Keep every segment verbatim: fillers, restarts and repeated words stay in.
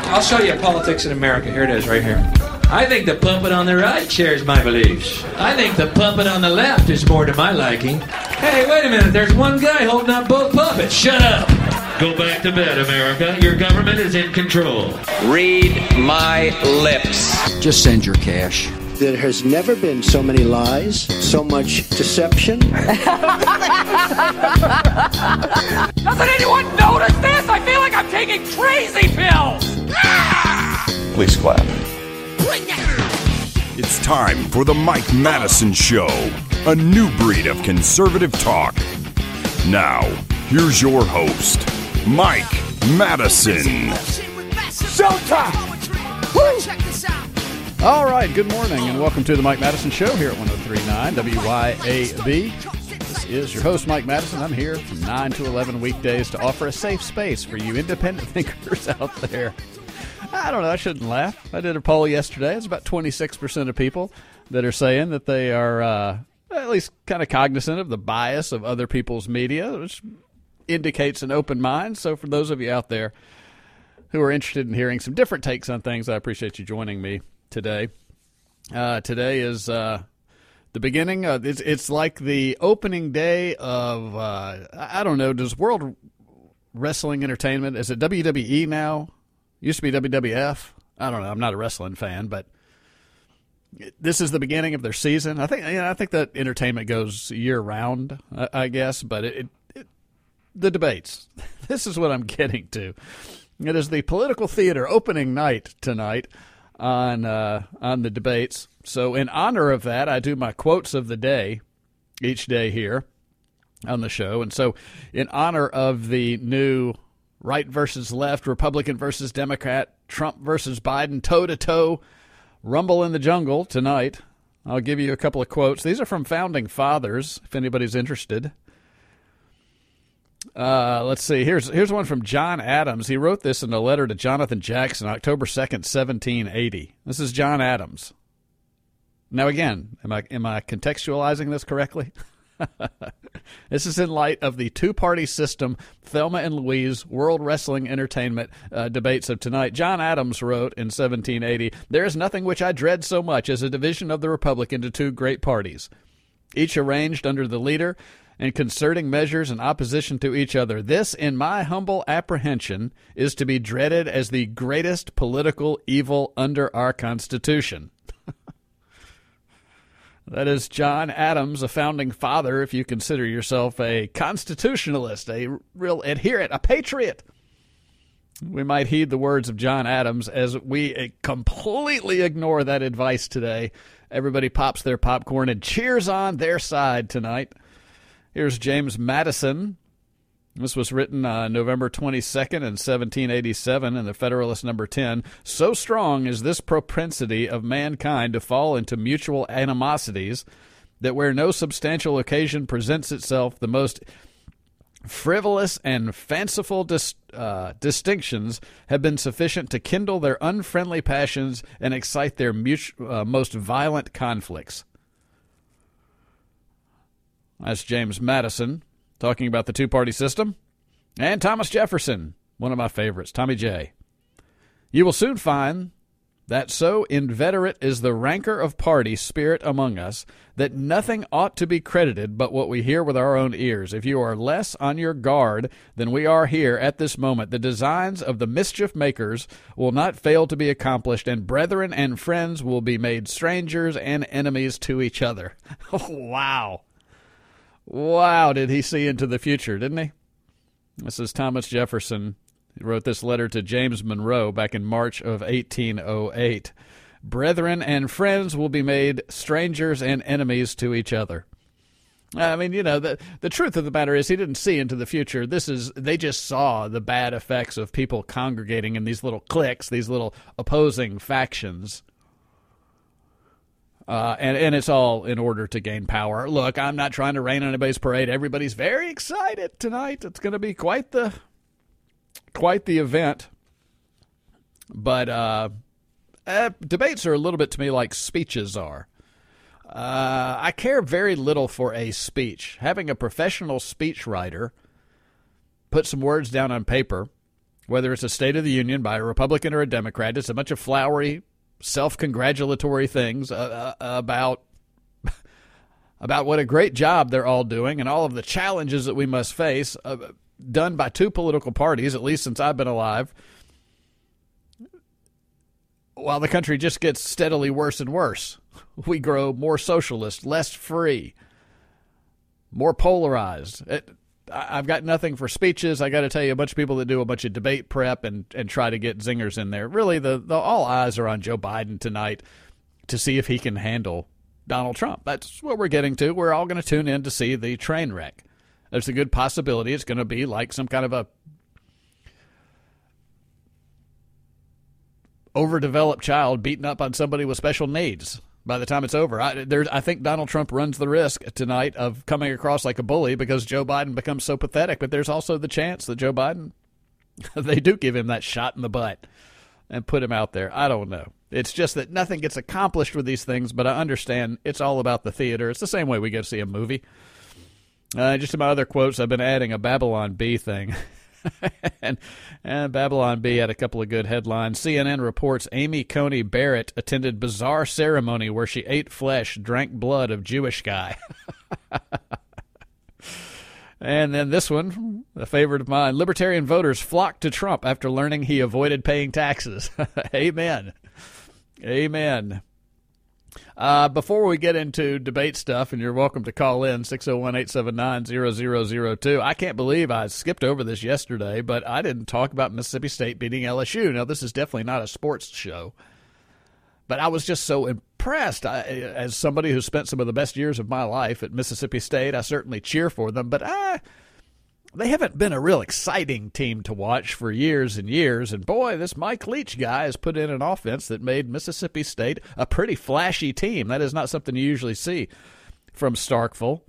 I'll show you politics in America. Here it is, right here. I think the puppet on the right shares my beliefs. I think the puppet on the left is more to my liking. Hey, wait a minute. There's one guy holding up both puppets. Shut up. Go back to bed, America. Your government is in control. Read my lips. Just send your cash. There has never been so many lies, so much deception. Doesn't anyone notice this? I feel like I'm taking crazy pills. Please clap. It's time for the Mike Madison Show, a new breed of conservative talk. Now, here's your host, Mike Madison. Showtime! Woo! All right, good morning and welcome to the Mike Madison Show here at one oh three point nine W Y A B. This is your host, Mike Madison. I'm here from nine to eleven weekdays to offer a safe space for you independent thinkers out there. I don't know, I shouldn't laugh. I did a poll yesterday. It's about twenty-six percent of people that are saying that they are uh, at least kind of cognizant of the bias of other people's media, which indicates an open mind. So for those of you out there who are interested in hearing some different takes on things, I appreciate you joining me today. Uh, today is uh, the beginning. Of, it's, it's like the opening day of, uh, I don't know, does World Wrestling Entertainment, is it W W E now? Used to be W W F. I don't know. I'm not a wrestling fan, but this is the beginning of their season. I think you know, I think that entertainment goes year round, I, I guess. But it, it, the debates. This is what I'm getting to. It is the political theater opening night tonight on uh, on the debates. So in honor of that, I do my quotes of the day each day here on the show. And so in honor of the new right versus left, Republican versus Democrat, Trump versus Biden, toe-to-toe rumble in the jungle tonight. I'll give you a couple of quotes. These are from Founding Fathers, if anybody's interested. Uh, let's see. Here's here's one from John Adams. He wrote this in a letter to Jonathan Jackson, October second, seventeen eighty. This is John Adams. Now, again, am I am I contextualizing this correctly? This is in light of the two-party system, Thelma and Louise, World Wrestling Entertainment uh, debates of tonight. John Adams wrote in seventeen eighty, "There is nothing which I dread so much as a division of the Republic into two great parties, each arranged under the leader and concerting measures in opposition to each other. This, in my humble apprehension, is to be dreaded as the greatest political evil under our Constitution." That is John Adams, a founding father, if you consider yourself a constitutionalist, a real adherent, a patriot. We might heed the words of John Adams as we completely ignore that advice today. Everybody pops their popcorn and cheers on their side tonight. Here's James Madison. This was written uh, November twenty-second in seventeen eighty-seven in the Federalist number ten. "So strong is this propensity of mankind to fall into mutual animosities that where no substantial occasion presents itself, the most frivolous and fanciful dis- uh, distinctions have been sufficient to kindle their unfriendly passions and excite their mutu- uh, most violent conflicts." That's James Madison talking about the two-party system. And Thomas Jefferson, one of my favorites, Tommy J. "You will soon find that so inveterate is the rancor of party spirit among us that nothing ought to be credited but what we hear with our own ears. If you are less on your guard than we are here at this moment, the designs of the mischief makers will not fail to be accomplished, and brethren and friends will be made strangers and enemies to each other." Oh, wow. Wow, did he see into the future, didn't he? This is Thomas Jefferson. He wrote this letter to James Monroe back in March of eighteen oh eight. "Brethren and friends will be made strangers and enemies to each other." I mean, you know, the the truth of the matter is he didn't see into the future. This is they just saw the bad effects of people congregating in these little cliques, these little opposing factions. Uh, and, and it's all in order to gain power. Look, I'm not trying to rain on anybody's parade. Everybody's very excited tonight. It's going to be quite the quite the event. But uh, uh, debates are a little bit to me like speeches are. Uh, I care very little for a speech. Having a professional speechwriter put some words down on paper whether it's a State of the Union by a Republican or a Democrat. It's a bunch of flowery, self-congratulatory things uh, uh, about about what a great job they're all doing and all of the challenges that we must face, uh, done by two political parties, at least since I've been alive, while the country just gets steadily worse and worse. We grow more socialist, less free, more polarized. It, I've got nothing for speeches. I got to tell you, a bunch of people that do a bunch of debate prep and, and try to get zingers in there. Really, the, the all eyes are on Joe Biden tonight to see if he can handle Donald Trump. That's what we're getting to. We're all going to tune in to see the train wreck. There's a good possibility it's going to be like some kind of a overdeveloped child beating up on somebody with special needs by the time it's over. I, there's, I think Donald Trump runs the risk tonight of coming across like a bully because Joe Biden becomes so pathetic. But there's also the chance that Joe Biden, they do give him that shot in the butt and put him out there. I don't know. It's just that nothing gets accomplished with these things, but I understand it's all about the theater. It's the same way we go to see a movie. Uh, just in my other quotes, I've been adding a Babylon Bee thing. and, and Babylon Bee had a couple of good headlines. C N N reports Amy Coney Barrett attended bizarre ceremony where she ate flesh, drank blood of Jewish guy. And then this one, a favorite of mine. Libertarian voters flocked to Trump after learning he avoided paying taxes. Amen. Amen. Uh, before we get into debate stuff, and you're welcome to call in, six oh one, eight seven nine, zero zero zero two. I can't believe I skipped over this yesterday, but I didn't talk about Mississippi State beating L S U. Now, this is definitely not a sports show, but I was just so impressed. I, as somebody who spent some of the best years of my life at Mississippi State, I certainly cheer for them, but I... they haven't been a real exciting team to watch for years and years. And, boy, this Mike Leach guy has put in an offense that made Mississippi State a pretty flashy team. That is not something you usually see from Starkville.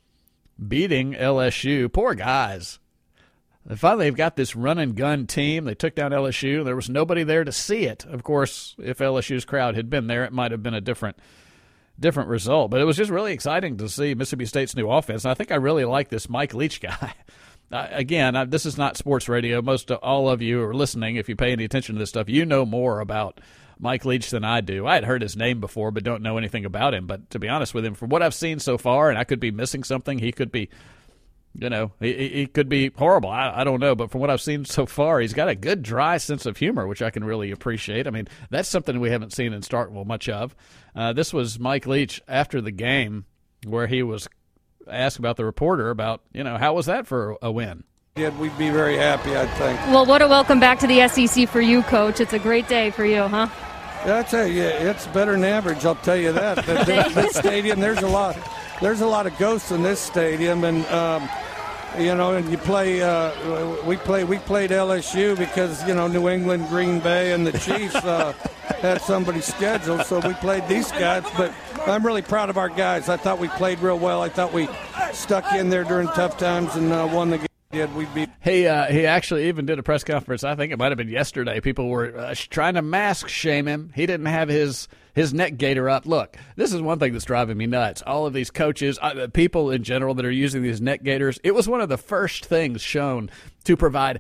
Beating L S U. Poor guys. And finally, they've got this run-and-gun team. They took down L S U. There was nobody there to see it. Of course, if L S U's crowd had been there, it might have been a different different result. But it was just really exciting to see Mississippi State's new offense. And I think I really like this Mike Leach guy. Uh, again, I, this is not sports radio. Most of, all of you are listening. If you pay any attention to this stuff, you know more about Mike Leach than I do. I had heard his name before, but don't know anything about him. But to be honest with him, from what I've seen so far, and I could be missing something, he could be, you know, he, he could be horrible. I, I don't know. But from what I've seen so far, he's got a good, dry sense of humor, which I can really appreciate. I mean, that's something we haven't seen in Starkville much of. Uh, this was Mike Leach after the game where he was asked about the reporter about, you know, how was that for a win? Yeah, we'd be very happy, I think. Well, what a welcome back to the S E C for you, Coach. It's a great day for you, huh? Yeah, I tell you, it's better than average. I'll tell you that. that, that, that stadium, there's a lot, there's a lot of ghosts in this stadium, and um, you know, and you play. Uh, we play. We played L S U because you know New England, Green Bay, and the Chiefs uh, had somebody scheduled, so we played these guys. But I'm really proud of our guys. I thought we played real well. I thought we stuck in there during tough times and uh, won the game. Yeah, we'd be. He uh, he actually even did a press conference. I think it might have been yesterday. People were uh, trying to mask shame him. He didn't have his his neck gaiter up. Look, this is one thing that's driving me nuts. All of these coaches, uh, people in general that are using these neck gaiters. It was one of the first things shown to provide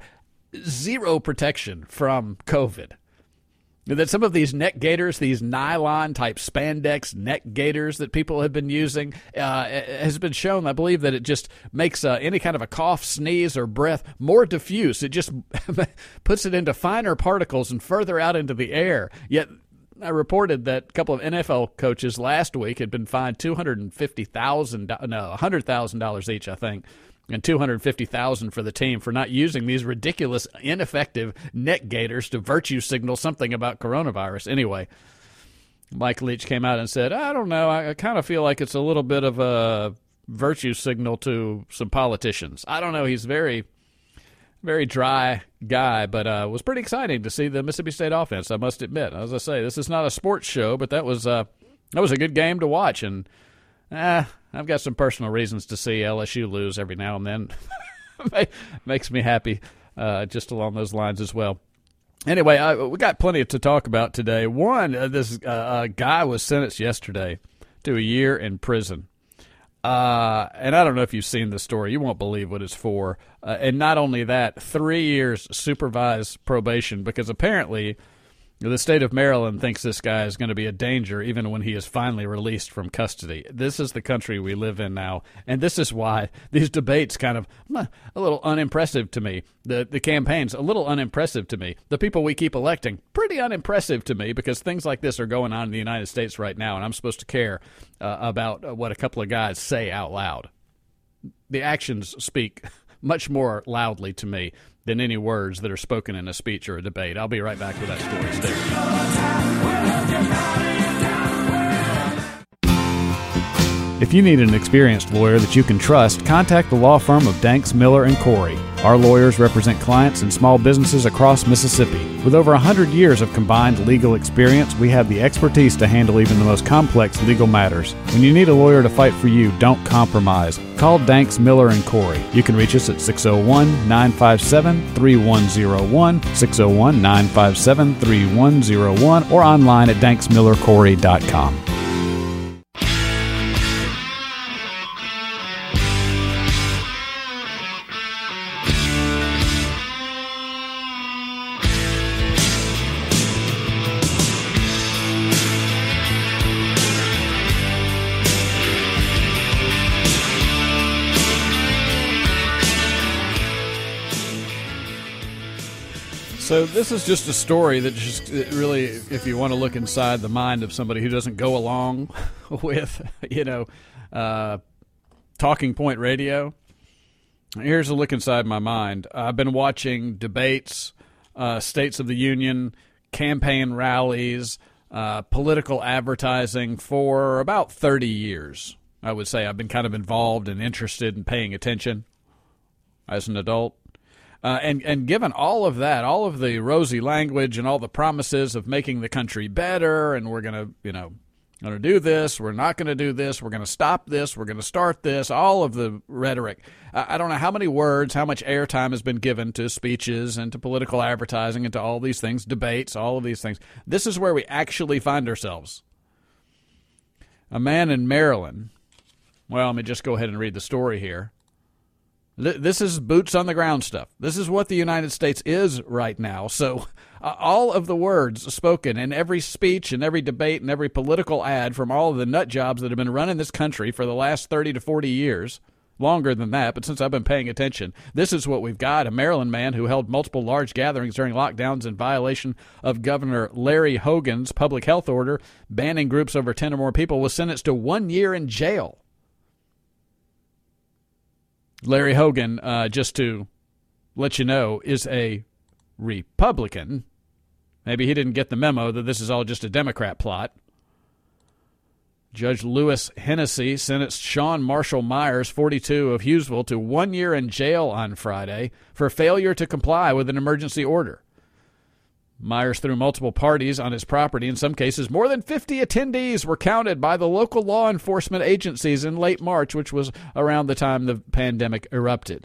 zero protection from COVID. That some of these neck gaiters, these nylon-type spandex neck gaiters that people have been using, uh, has been shown, I believe, that it just makes uh, any kind of a cough, sneeze, or breath more diffuse. It just puts it into finer particles and further out into the air. Yet I reported that a couple of N F L coaches last week had been fined two hundred fifty thousand dollars, no, one hundred thousand dollars each, I think, and two hundred fifty thousand dollars for the team for not using these ridiculous, ineffective neck gaiters to virtue signal something about coronavirus. Anyway, Mike Leach came out and said, I don't know, I, I kind of feel like it's a little bit of a virtue signal to some politicians. I don't know, he's very, very dry guy, but uh, it was pretty exciting to see the Mississippi State offense, I must admit. As I say, this is not a sports show, but that was, uh, that was a good game to watch, and uh, I've got some personal reasons to see L S U lose every now and then. Makes me happy, uh, just along those lines as well. Anyway, I, we got plenty to talk about today. One, uh, this uh, uh, guy was sentenced yesterday to a year in prison. Uh, and I don't know if you've seen the story. You won't believe what it's for. Uh, and not only that, three years supervised probation because apparently the state of Maryland thinks this guy is going to be a danger even when he is finally released from custody. This is the country we live in now, and this is why these debates kind of uh, a little unimpressive to me. The the campaign's a little unimpressive to me. The people we keep electing, pretty unimpressive to me because things like this are going on in the United States right now, and I'm supposed to care uh, about what a couple of guys say out loud. The actions speak much more loudly to me than any words that are spoken in a speech or a debate. I'll be right back with that story. Stay with me. If you need an experienced lawyer that you can trust, contact the law firm of Danks, Miller and Corey. Our lawyers represent clients and small businesses across Mississippi. With over one hundred years of combined legal experience, we have the expertise to handle even the most complex legal matters. When you need a lawyer to fight for you, don't compromise. Call Danks, Miller and Corey. You can reach us at six oh one, nine five seven, three one oh one, six oh one, nine five seven, three one oh one, or online at danks miller corey dot com. So this is just a story that just really, if you want to look inside the mind of somebody who doesn't go along with, you know, uh, talking point radio, here's a look inside my mind. I've been watching debates, uh, States of the Union, campaign rallies, uh, political advertising for about thirty years. I would say I've been kind of involved and interested in paying attention as an adult. Uh, and, and given all of that, all of the rosy language and all the promises of making the country better, and we're going to, you know, going to do this, we're not going to do this, we're going to stop this, we're going to start this, all of the rhetoric. I, I don't know how many words, how much airtime has been given to speeches and to political advertising and to all these things, debates, all of these things. This is where we actually find ourselves. A man in Maryland, well, let me just go ahead and read the story here. This is boots on the ground stuff. This is what the United States is right now. So uh, all of the words spoken in every speech and every debate and every political ad from all of the nut jobs that have been running this country for the last thirty to forty years, longer than that, but since I've been paying attention, this is what we've got. A Maryland man who held multiple large gatherings during lockdowns in violation of Governor Larry Hogan's public health order banning groups over ten or more people was sentenced to one year in jail. Larry Hogan, uh, just to let you know, is a Republican. Maybe he didn't get the memo that this is all just a Democrat plot. Judge Lewis Hennessy sentenced Sean Marshall Myers, forty-two, of Hughesville, to one year in jail on Friday for failure to comply with an emergency order. Myers threw multiple parties on his property. In some cases, more than fifty attendees were counted by the local law enforcement agencies in late March, which was around the time the pandemic erupted.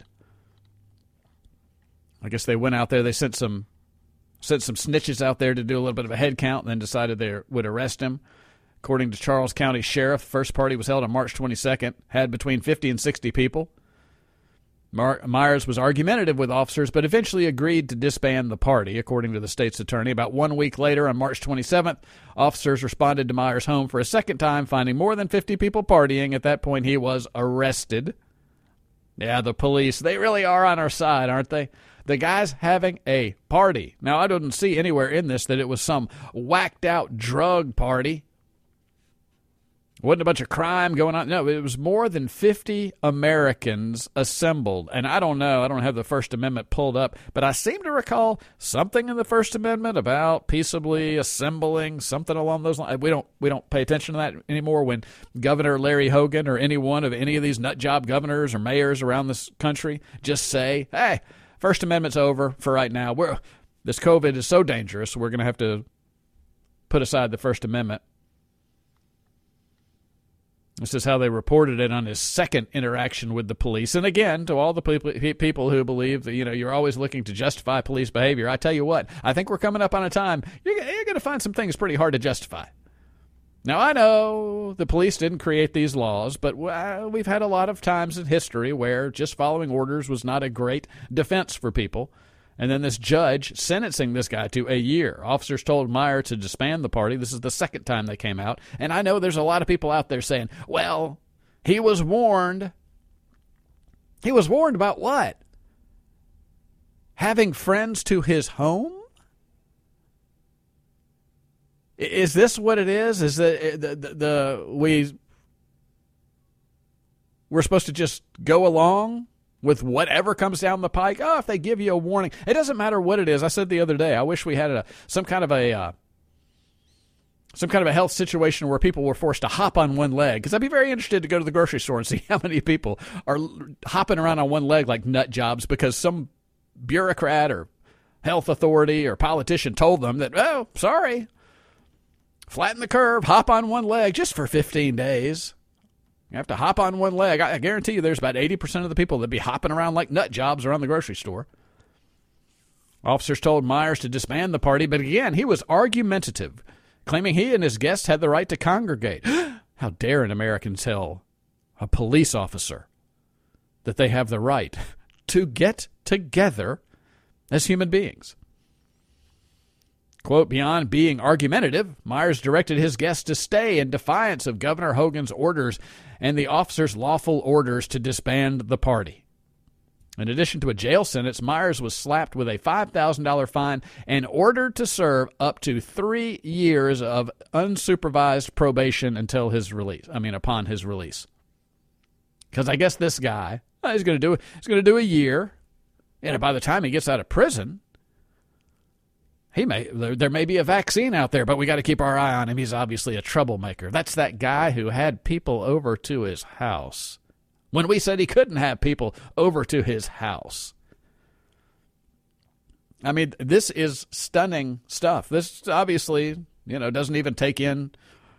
I guess they went out there, they sent some sent some snitches out there to do a little bit of a head count and then decided they would arrest him. According to Charles County Sheriff, the first party was held on March twenty-second, had between fifty and sixty people. Mar- Myers was argumentative with officers, but eventually agreed to disband the party, according to the state's attorney. About one week later, on March twenty-seventh, officers responded to Myers' home for a second time, finding more than fifty people partying. At that point, he was arrested. Yeah, the police, they really are on our side, aren't they? The guy's having a party. Now, I didn't see anywhere in this that it was some whacked-out drug party. Wasn't a bunch of crime going on. No, it was more than fifty Americans assembled. And I don't know, I don't have the First Amendment pulled up, but I seem to recall something in the First Amendment about peaceably assembling, something along those lines. We don't we don't pay attention to that anymore when Governor Larry Hogan or any one of any of these nut job governors or mayors around this country just say, hey, First Amendment's over for right now. We're this COVID is so dangerous, we're going to have to put aside the First Amendment. This is how they reported it on his second interaction with the police. And again, to all the people people who believe that, you know, you're always looking to justify police behavior, I tell you what, I think we're coming up on a time you're, you're going to find some things pretty hard to justify. Now, I know the police didn't create these laws, but we've had a lot of times in history where just following orders was not a great defense for people. And then this judge sentencing this guy to a year. Officers told Meyer to disband the party. This is the second time they came out. And I know there's a lot of people out there saying, well, he was warned. He was warned about what? Having friends to his home? Is this what it is? Is that the, the, the we we're supposed to just go along with whatever comes down the pike? Oh, if they give you a warning, it doesn't matter what it is. I said the other day, I wish we had a some kind of a uh, some kind of a health situation where people were forced to hop on one leg. Because I'd be very interested to go to the grocery store and see how many people are hopping around on one leg like nut jobs because some bureaucrat or health authority or politician told them that, oh, sorry. Flatten the curve, hop on one leg just for fifteen days. You have to hop on one leg. I guarantee you there's about eighty percent of the people that be hopping around like nut jobs around the grocery store. Officers told Myers to disband the party, but again, he was argumentative, claiming he and his guests had the right to congregate. How dare an American tell a police officer that they have the right to get together as human beings? Quote, beyond being argumentative, Myers directed his guests to stay in defiance of Governor Hogan's orders and the officers' lawful orders to disband the party. In addition to a jail sentence, Myers was slapped with a five thousand dollars fine and ordered to serve up to three years of unsupervised probation until his release. I mean, upon his release. Because I guess this guy, well, he's going to do he's going to do a year, and by the time he gets out of prison, He may there, there may be a vaccine out there, but we got to keep our eye on him. He's obviously a troublemaker. That's that guy who had people over to his house when we said he couldn't have people over to his house. I mean, this is stunning stuff. This obviously, you know, doesn't even take in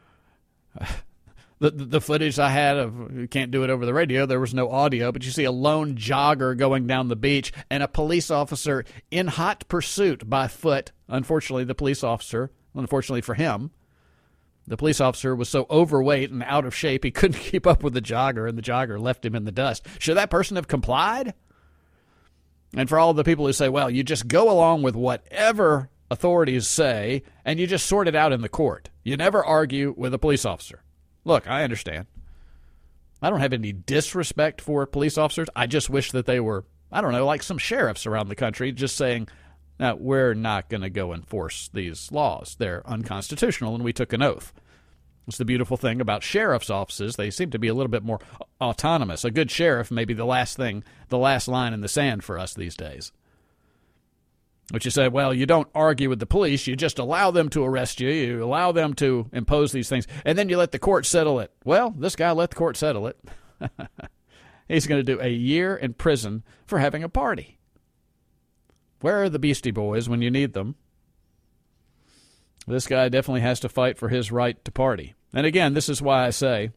the the footage I had of, you can't do it over the radio, there was no audio, but you see a lone jogger going down the beach and a police officer in hot pursuit by foot. Unfortunately, the police officer, unfortunately for him, the police officer was so overweight and out of shape he couldn't keep up with the jogger, and the jogger left him in the dust. Should that person have complied? And for all the people who say, well, you just go along with whatever authorities say and you just sort it out in the court. You never argue with a police officer. Look, I understand. I don't have any disrespect for police officers. I just wish that they were, I don't know, like some sheriffs around the country just saying, no, we're not going to go enforce these laws. They're unconstitutional, and we took an oath. It's the beautiful thing about sheriff's offices. They seem to be a little bit more autonomous. A good sheriff may be the last thing, the last line in the sand for us these days. But you say, well, you don't argue with the police. You just allow them to arrest you. You allow them to impose these things. And then you let the court settle it. Well, this guy let the court settle it. He's going to do a year in prison for having a party. Where are the Beastie Boys when you need them? This guy definitely has to fight for his right to party. And again, this is why I say,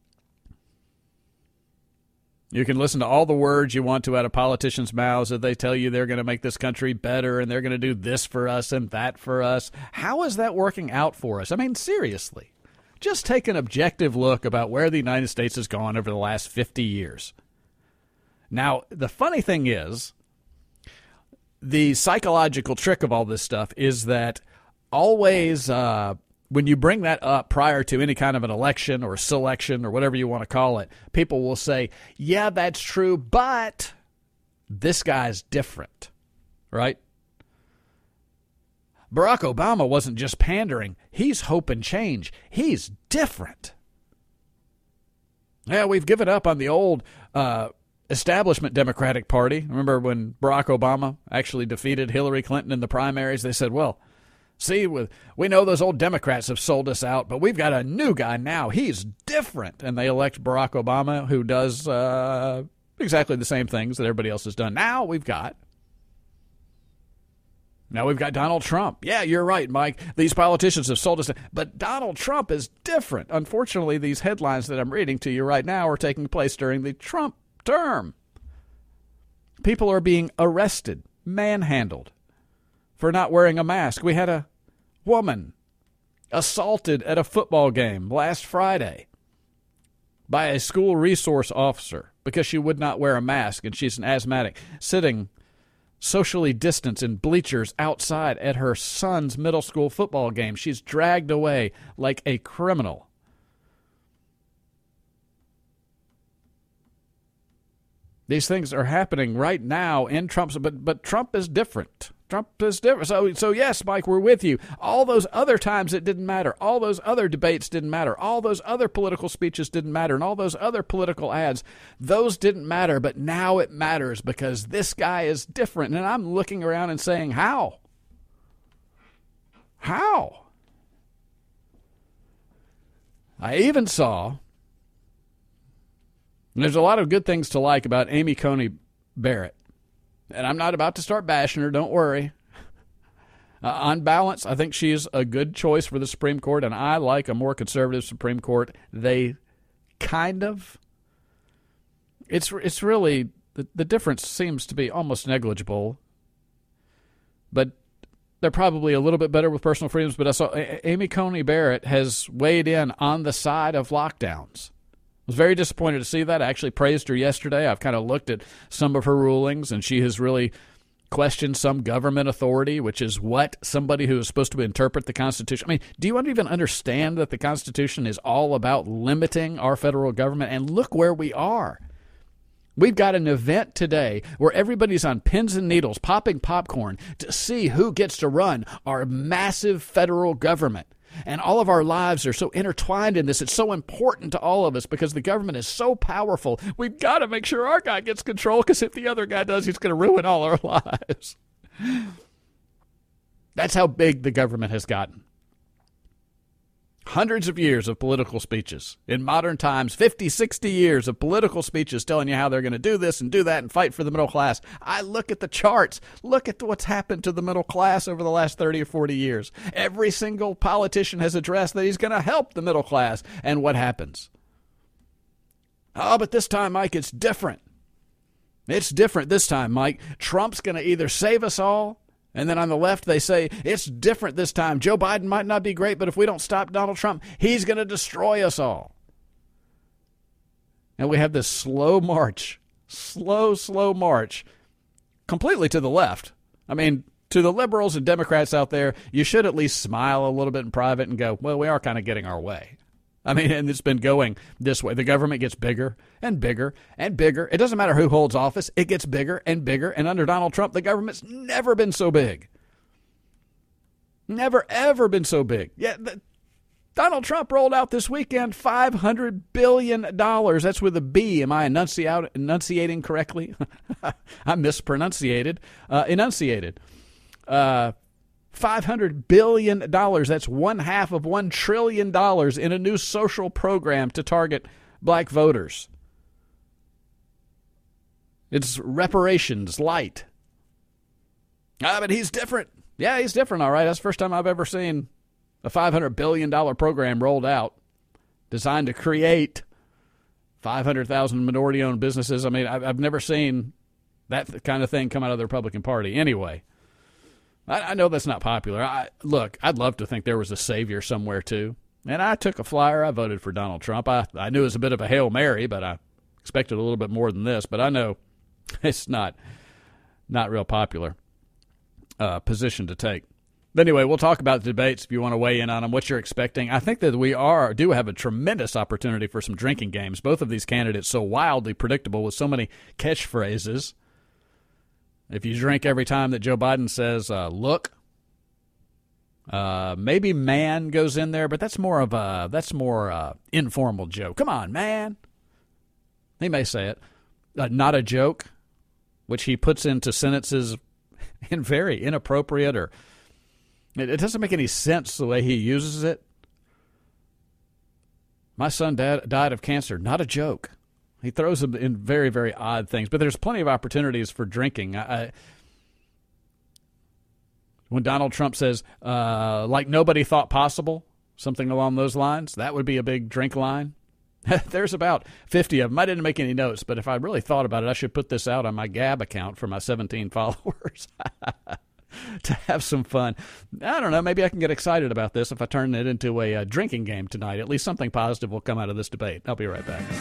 you can listen to all the words you want to out of politicians' mouths that they tell you they're going to make this country better and they're going to do this for us and that for us. How is that working out for us? I mean, seriously, just take an objective look about where the United States has gone over the last fifty years. Now, the funny thing is, the psychological trick of all this stuff is that always uh, when you bring that up prior to any kind of an election or selection or whatever you want to call it, people will say, yeah, that's true, but this guy's different, right? Barack Obama wasn't just pandering. He's hoping change. He's different. Yeah, we've given up on the old uh, establishment Democratic Party. Remember when Barack Obama actually defeated Hillary Clinton in the primaries? They said, well, see, we know those old Democrats have sold us out, but we've got a new guy now. He's different. And they elect Barack Obama, who does uh, exactly the same things that everybody else has done. Now we've got Now we've got Donald Trump. Yeah, you're right, Mike. These politicians have sold us. But Donald Trump is different. Unfortunately, these headlines that I'm reading to you right now are taking place during the Trump term. People are being arrested, manhandled for not wearing a mask. We had a woman, assaulted at a football game last Friday by a school resource officer because she would not wear a mask and she's an asthmatic, sitting socially distanced in bleachers outside at her son's middle school football game. She's dragged away like a criminal. These things are happening right now in Trump's, but but Trump is different. Trump is different. So, so yes, Mike, we're with you. All those other times it didn't matter. All those other debates didn't matter. All those other political speeches didn't matter. And all those other political ads, those didn't matter. But now it matters because this guy is different. And I'm looking around and saying, how? How? I even saw, and there's a lot of good things to like about Amy Coney Barrett. And I'm not about to start bashing her, don't worry. Uh, on balance, I think she's a good choice for the Supreme Court, and I like a more conservative Supreme Court. They kind of, it's it's really, the, the difference seems to be almost negligible. But they're probably a little bit better with personal freedoms. But I saw Amy Coney Barrett has weighed in on the side of lockdowns. I was very disappointed to see that. I actually praised her yesterday. I've kind of looked at some of her rulings, and she has really questioned some government authority, which is what somebody who is supposed to interpret the Constitution. I mean, do you even understand that the Constitution is all about limiting our federal government? And look where we are. We've got an event today where everybody's on pins and needles, popping popcorn to see who gets to run our massive federal government. And all of our lives are so intertwined in this. It's so important to all of us because the government is so powerful. We've got to make sure our guy gets control because if the other guy does, he's going to ruin all our lives. That's how big the government has gotten. Hundreds of years of political speeches. In modern times, fifty, sixty years of political speeches telling you how they're going to do this and do that and fight for the middle class. I look at the charts. Look at what's happened to the middle class over the last thirty or forty years. Every single politician has addressed that he's going to help the middle class. And what happens? Oh, but this time, Mike, it's different. It's different this time, Mike. Trump's going to either save us all, and then on the left, they say, it's different this time. Joe Biden might not be great, but if we don't stop Donald Trump, he's going to destroy us all. And we have this slow march, slow, slow march, completely to the left. I mean, to the liberals and Democrats out there, you should at least smile a little bit in private and go, well, we are kind of getting our way. I mean, and it's been going this way. The government gets bigger and bigger and bigger. It doesn't matter who holds office. It gets bigger and bigger. And under Donald Trump, the government's never been so big. Never, ever been so big. Yeah, the, Donald Trump rolled out this weekend five hundred billion dollars. That's with a B. Am I enunciate, enunciating correctly? I mispronunciated. Uh, enunciated. Uh five hundred billion dollars. That's one half of one trillion dollars in a new social program to target black voters. It's reparations light. Ah, but he's different. Yeah, he's different, all right. That's the first time I've ever seen a five hundred billion dollars program rolled out designed to create five hundred thousand minority-owned businesses. I mean, I've never seen that kind of thing come out of the Republican Party. Anyway, I know that's not popular. I, look, I'd love to think there was a savior somewhere, too. And I took a flyer. I voted for Donald Trump. I, I knew it was a bit of a Hail Mary, but I expected a little bit more than this. But I know it's not not real popular uh, position to take. But anyway, we'll talk about the debates if you want to weigh in on them, what you're expecting. I think that we are do have a tremendous opportunity for some drinking games. Both of these candidates so wildly predictable with so many catchphrases. If you drink every time that Joe Biden says, uh, look, uh, maybe man goes in there, but that's more of a, that's more uh, informal joke. Come on, man. He may say it. Uh, not a joke, which he puts into sentences in very inappropriate or it, it doesn't make any sense the way he uses it. My son dad, died of cancer. Not a joke. He throws them in very, very odd things. But there's plenty of opportunities for drinking. I, I, when Donald Trump says, uh, like nobody thought possible, something along those lines, that would be a big drink line. There's about fifty of them. I didn't make any notes, but if I really thought about it, I should put this out on my Gab account for my seventeen followers. to have some fun. I don't know. Maybe I can get excited about this if I turn it into a, a drinking game tonight. At least something positive will come out of this debate. I'll be right back.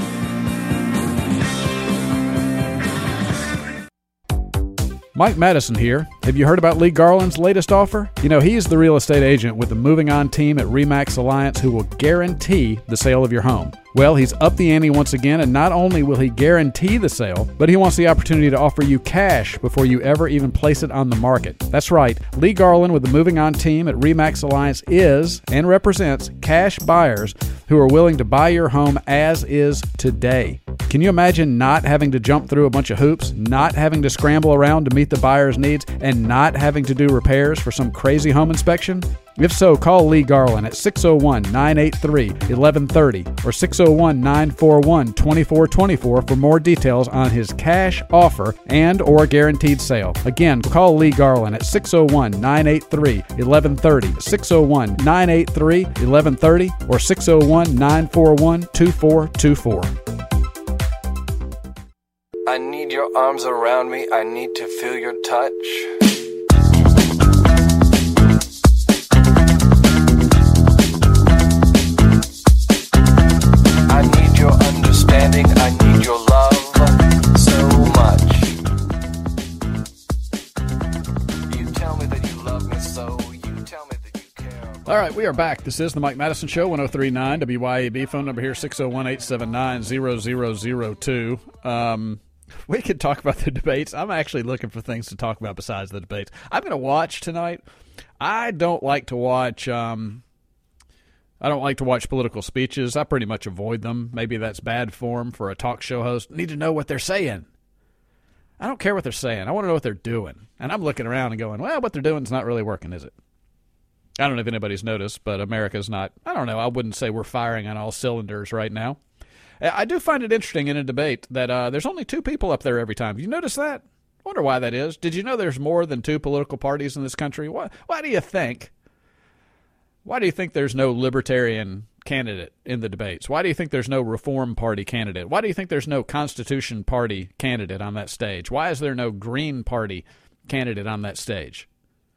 Mike Madison here. Have you heard about Lee Garland's latest offer? You know, he's the real estate agent with the Moving On team at RE/MAX Alliance who will guarantee the sale of your home. Well, he's upped the ante once again, and not only will he guarantee the sale, but he wants the opportunity to offer you cash before you ever even place it on the market. That's right. Lee Garland with the Moving On team at RE/MAX Alliance is and represents cash buyers who are willing to buy your home as is today. Can you imagine not having to jump through a bunch of hoops, not having to scramble around to meet the buyer's needs, and not having to do repairs for some crazy home inspection? If so, call Lee Garland at six oh one, nine eight three, one one three oh or six oh one, nine four one, two four two four for more details on his cash offer and or guaranteed sale. Again, call Lee Garland at six oh one, nine eight three, one one three oh, six oh one, nine eight three, one one three oh or six oh one, nine four one, two four two four. I need your arms around me. I need to feel your touch. I need your understanding. I need your love so much. You tell me that you love me so. You tell me that you care. All right, we are back. This is the Mike Madison Show, one oh three point nine W Y A B. Phone number here, six oh one, eight seven nine, zero zero zero two. Um... We could talk about the debates. I'm actually looking for things to talk about besides the debates. I'm going to watch tonight. I don't like to watch. Um, I don't like to watch political speeches. I pretty much avoid them. Maybe that's bad form for a talk show host. Need to know what they're saying. I don't care what they're saying. I want to know what they're doing. And I'm looking around and going, well, what they're doing is not really working, is it? I don't know if anybody's noticed, but America's not. I don't know. I wouldn't say we're firing on all cylinders right now. I do find it interesting in a debate that uh, there's only two people up there every time. You notice that? I wonder why that is. Did you know there's more than two political parties in this country? Why, why do you think? Why do you think there's no libertarian candidate in the debates? Why do you think there's no Reform Party candidate? Why do you think there's no Constitution Party candidate on that stage? Why is there no Green Party candidate on that stage?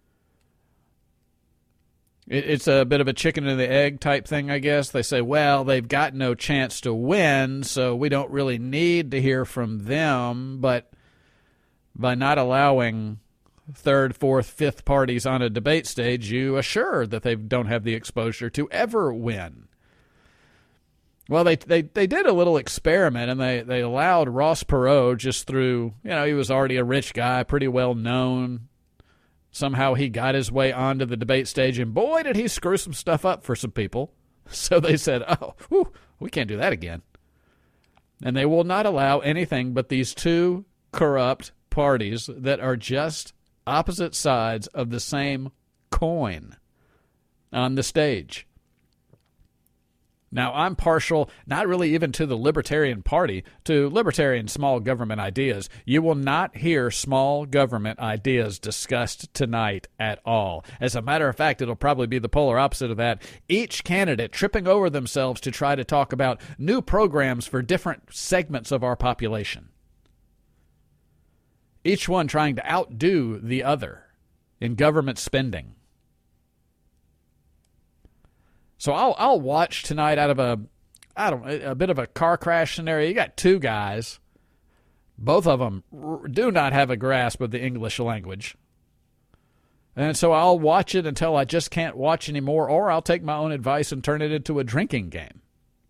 It's a bit of a chicken and the egg type thing, I guess. They say, well, they've got no chance to win, so we don't really need to hear from them. But by not allowing third, fourth, fifth parties on a debate stage, you assure that they don't have the exposure to ever win. Well, they they, they did a little experiment, and they, they allowed Ross Perot just through, you know, he was already a rich guy, pretty well known. Somehow he got his way onto the debate stage, and boy, did he screw some stuff up for some people. So they said, oh, whew, we can't do that again. And they will not allow anything but these two corrupt parties that are just opposite sides of the same coin on the stage. Now, I'm partial, not really even to the Libertarian Party, to libertarian small government ideas. You will not hear small government ideas discussed tonight at all. As a matter of fact, it'll probably be the polar opposite of that. Each candidate tripping over themselves to try to talk about new programs for different segments of our population. Each one trying to outdo the other in government spending. So I'll I'll watch tonight out of a I don't a bit of a car crash scenario. You got two guys, both of them r- do not have a grasp of the English language, and so I'll watch it until I just can't watch anymore, or I'll take my own advice and turn it into a drinking game.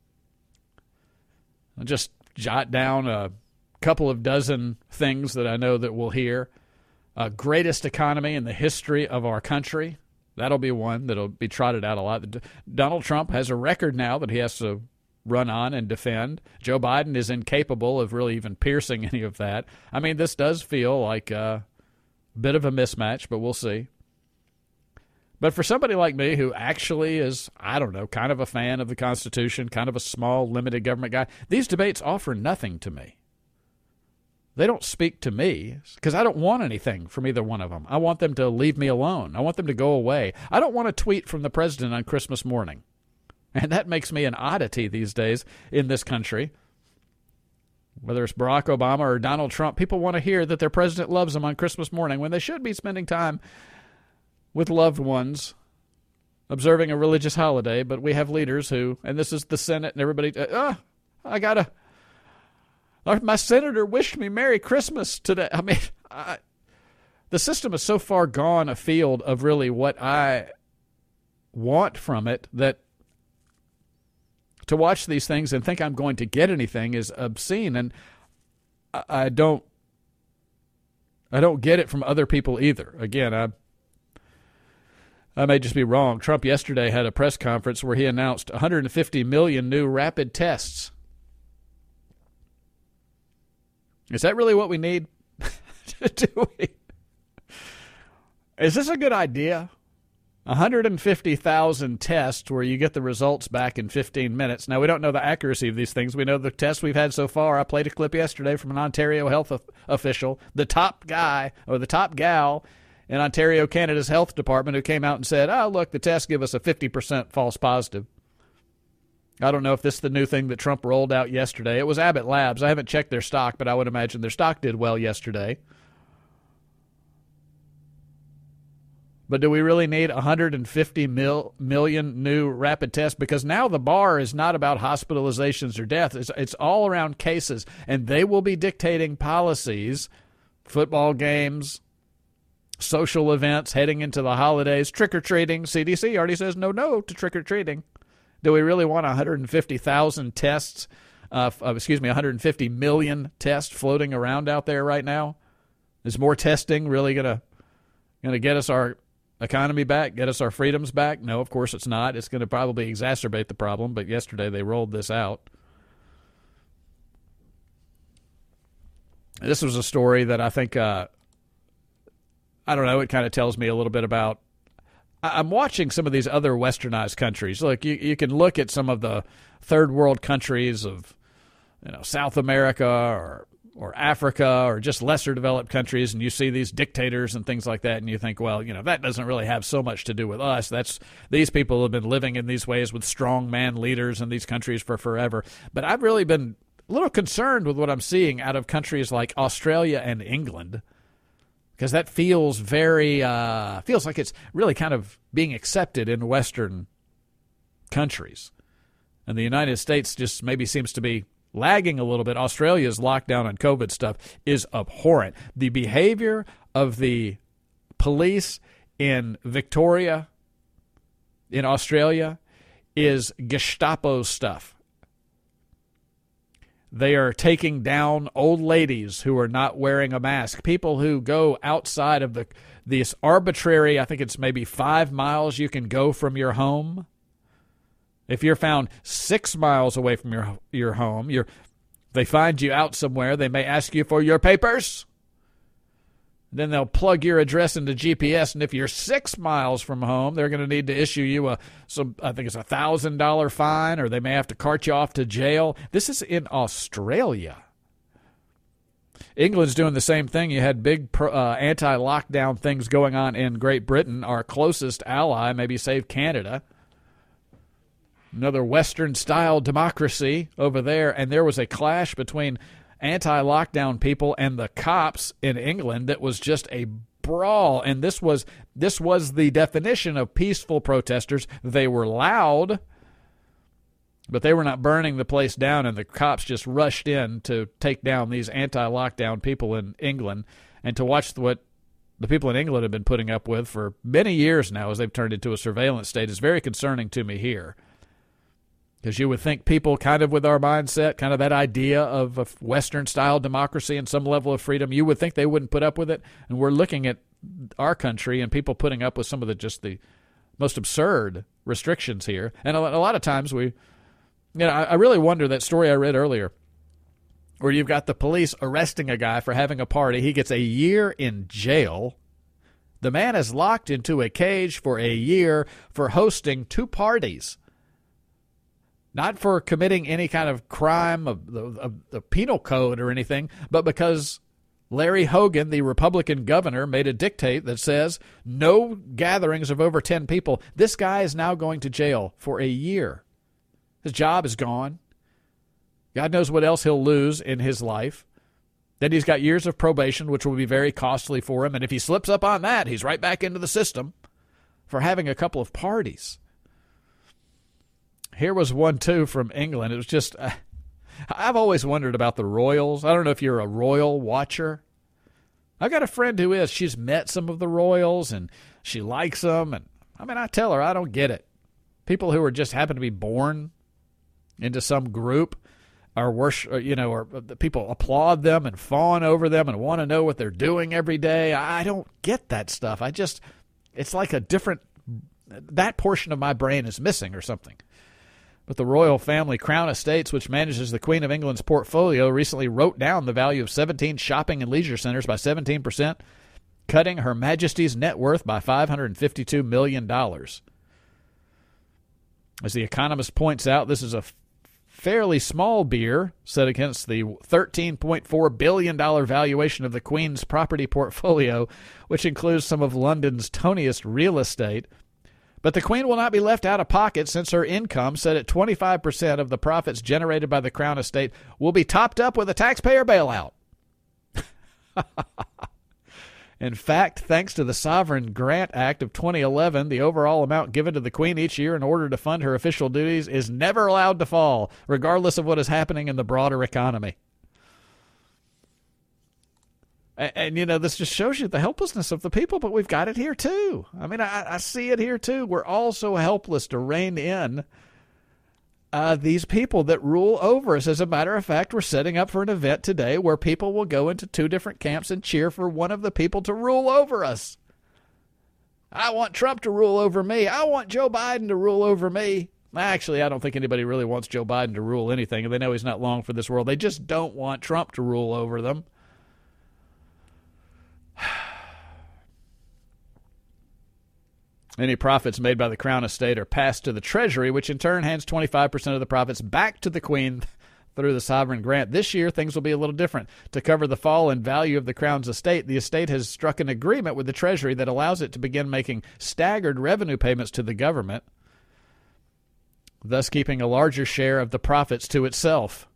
I'll just jot down a couple of dozen things that I know that we'll hear. Uh, greatest economy in the history of our country. That'll be one that'll be trotted out a lot. Donald Trump has a record now that he has to run on and defend. Joe Biden is incapable of really even piercing any of that. I mean, this does feel like a bit of a mismatch, but we'll see. But for somebody like me who actually is, I don't know, kind of a fan of the Constitution, kind of a small, limited government guy, these debates offer nothing to me. They don't speak to me because I don't want anything from either one of them. I want them to leave me alone. I want them to go away. I don't want a tweet from the president on Christmas morning. And that makes me an oddity these days in this country. whether it's Barack Obama or Donald Trump, people want to hear that their president loves them on Christmas morning when they should be spending time with loved ones, observing a religious holiday. But we have leaders who, and this is the Senate and everybody, uh, oh, I got to, my senator wished me Merry Christmas today. I mean, I, the system is so far gone afield of really what I want from it that to watch these things and think I'm going to get anything is obscene, and I, I don't, I don't get it from other people either. Again, I, I may just be wrong. Trump yesterday had a press conference where he announced one hundred fifty million new rapid tests. Is that really what we need? Do we? Is this a good idea? one hundred fifty thousand tests where you get the results back in fifteen minutes. Now, we don't know the accuracy of these things. We know the tests we've had so far. I played a clip yesterday from an Ontario health official, the top guy or the top gal in Ontario, Canada's health department, who came out and said, oh, look, the tests give us a fifty percent false positive. I don't know if this is the new thing that Trump rolled out yesterday. It was Abbott Labs. I haven't checked their stock, but I would imagine their stock did well yesterday. But do we really need one hundred fifty mil, million new rapid tests? Because now the bar is not about hospitalizations or deaths. It's, it's all around cases, and they will be dictating policies, football games, social events heading into the holidays, trick-or-treating. C D C already says no, no to trick-or-treating. Do we really want one hundred fifty thousand tests, uh, uh, excuse me, one hundred fifty million tests floating around out there right now? Is more testing really going to going to get us our economy back, get us our freedoms back? No, of course it's not. It's going to probably exacerbate the problem, but yesterday they rolled this out. This was a story that I think, uh, I don't know, it kind of tells me a little bit about, I'm watching some of these other westernized countries. Look, you, you can look at some of the third world countries of, you know, South America or or Africa or just lesser developed countries, and you see these dictators and things like that, and you think, well, you know, that doesn't really have so much to do with us. That's these people have been living in these ways with strong man leaders in these countries for forever. But I've really been a little concerned with what I'm seeing out of countries like Australia and England, because that feels very uh, feels like it's really kind of being accepted in Western countries, and the United States just maybe seems to be lagging a little bit. Australia's lockdown on COVID stuff is abhorrent. The behavior of the police in Victoria, in Australia, is Gestapo stuff. They are taking down old ladies who are not wearing a mask, people who go outside of the this arbitrary, I think it's maybe five miles you can go from your home. If you're found six miles away from your your home, you're, they find you out somewhere, they may ask you for your papers. Then they'll plug your address into G P S, and if you're six miles from home, they're going to need to issue you a, some, I think it's a one thousand dollars fine, or they may have to cart you off to jail. This is in Australia. England's doing the same thing. You had big pro, uh, anti-lockdown things going on in Great Britain. Our closest ally, maybe save Canada. Another Western-style democracy over there, and there was a clash between anti-lockdown people and the cops in England that was just a brawl, and this was this was the definition of peaceful protesters. They were loud, but they were not burning the place down, and the cops just rushed in to take down these anti-lockdown people in England. And to watch what the people in England have been putting up with for many years now as they've turned into a surveillance state is very concerning to me here. Because you would think people kind of with our mindset, kind of that idea of a Western-style democracy and some level of freedom, you would think they wouldn't put up with it. And we're looking at our country and people putting up with some of the just the most absurd restrictions here. And a, a lot of times we, you know, I, I really wonder that story I read earlier where you've got the police arresting a guy for having a party. He gets a year in jail. The man is locked into a cage for a year for hosting two parties. Not for committing any kind of crime of the, of the penal code or anything, but because Larry Hogan, the Republican governor, made a dictate that says no gatherings of over ten people. This guy is now going to jail for a year. His job is gone. God knows what else he'll lose in his life. Then he's got years of probation, which will be very costly for him. And if he slips up on that, he's right back into the system for having a couple of parties. Here was one, too, from England. It was just, uh, I've always wondered about the royals. I don't know if you're a royal watcher. I've got a friend who is. She's met some of the royals, and she likes them. And I mean, I tell her, I don't get it. People who are just happen to be born into some group are worship, you know, or people applaud them and fawn over them and want to know what they're doing every day. I don't get that stuff. I just, it's like a different, that portion of my brain is missing or something. But the royal family, Crown Estates, which manages the Queen of England's portfolio, recently wrote down the value of seventeen shopping and leisure centers by seventeen percent, cutting Her Majesty's net worth by five hundred fifty-two million dollars. As The Economist points out, this is a fairly small beer set against the thirteen point four billion dollars valuation of the Queen's property portfolio, which includes some of London's toniest real estate. But the Queen will not be left out of pocket since her income, set at twenty-five percent of the profits generated by the Crown Estate, will be topped up with a taxpayer bailout. In fact, thanks to the Sovereign Grant Act of twenty eleven, the overall amount given to the Queen each year in order to fund her official duties is never allowed to fall, regardless of what is happening in the broader economy. And, and, you know, this just shows you the helplessness of the people, but we've got it here, too. I mean, I, I see it here, too. We're all so helpless to rein in uh, these people that rule over us. As a matter of fact, we're setting up for an event today where people will go into two different camps and cheer for one of the people to rule over us. I want Trump to rule over me. I want Joe Biden to rule over me. Actually, I don't think anybody really wants Joe Biden to rule anything, and they know he's not long for this world. They just don't want Trump to rule over them. Any profits made by the Crown Estate are passed to the Treasury, which in turn hands twenty-five percent of the profits back to the Queen through the sovereign grant. This year, things will be a little different. To cover the fall in value of the Crown's estate, the estate has struck an agreement with the Treasury that allows it to begin making staggered revenue payments to the government, thus keeping a larger share of the profits to itself.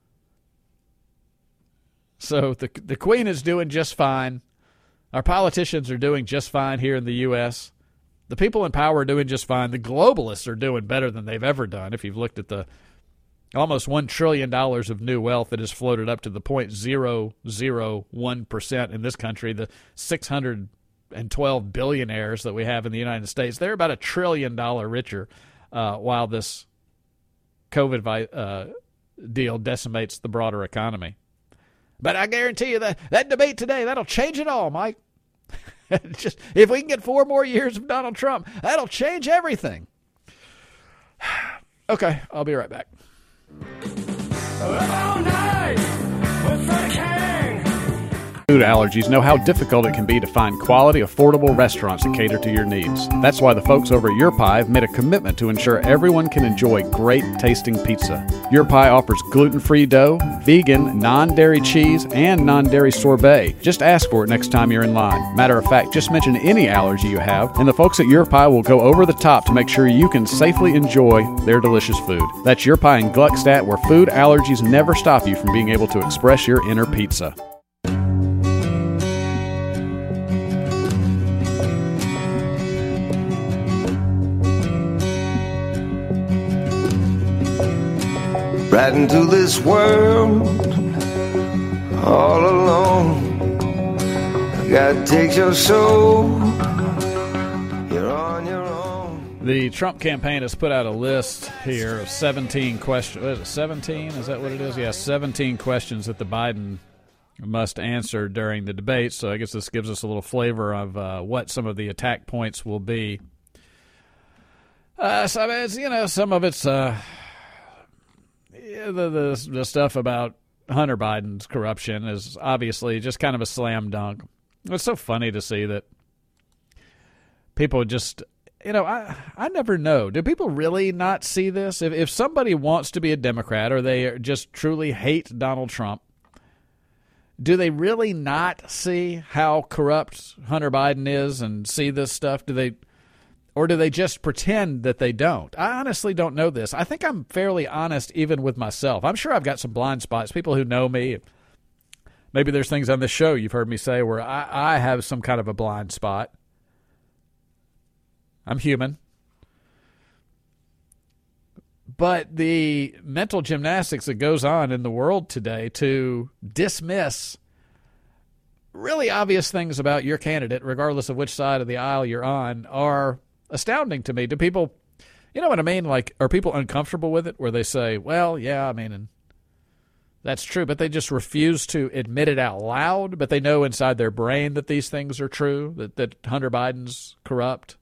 So the the Queen is doing just fine. Our politicians are doing just fine here in the U S The people in power are doing just fine. The globalists are doing better than they've ever done. If you've looked at the almost one trillion dollars of new wealth that has floated up to the zero point zero zero one percent in this country, the six hundred twelve billionaires that we have in the United States, they're about a trillion dollar richer uh, while this COVID vi- uh, deal decimates the broader economy. But I guarantee you that that debate today, that'll change it all, Mike. Just if we can get four more years of Donald Trump, that'll change everything. Okay, I'll be right back. All night with the king. Food allergies know how difficult it can be to find quality, affordable restaurants that cater to your needs. That's why the folks over at Your Pie have made a commitment to ensure everyone can enjoy great tasting pizza. Your Pie offers gluten-free dough, vegan, non-dairy cheese, and non-dairy sorbet. Just ask for it next time you're in line. Matter of fact, just mention any allergy you have, and the folks at Your Pie will go over the top to make sure you can safely enjoy their delicious food. That's Your Pie in Gluckstadt, where food allergies never stop you from being able to express your inner pizza. Right into this world all alone. God takes your soul. You're on your own. The Trump campaign has put out a list here of seventeen questions. What is it, seventeen? Is that what it is? Yeah, seventeen questions that the Biden must answer during the debate. So I guess this gives us a little flavor of uh, what some of the attack points will be. Uh, so I mean, it's, you know, some of it's uh, the, the the stuff about Hunter Biden's corruption is obviously just kind of a slam dunk. It's so funny to see that people just, you know, I I never know. Do people really not see this? If if somebody wants to be a Democrat or they just truly hate Donald Trump, do they really not see how corrupt Hunter Biden is and see this stuff? Do they, Or do they just pretend that they don't? I honestly don't know this. I think I'm fairly honest even with myself. I'm sure I've got some blind spots. People who know me, maybe there's things on this show you've heard me say where I, I have some kind of a blind spot. I'm human. But the mental gymnastics that goes on in the world today to dismiss really obvious things about your candidate, regardless of which side of the aisle you're on, are astounding to me. Do people, you know what I mean? Like, are people uncomfortable with it where they say, well, yeah, I mean, and that's true, but they just refuse to admit it out loud, but they know inside their brain that these things are true, that, that Hunter Biden's corrupt?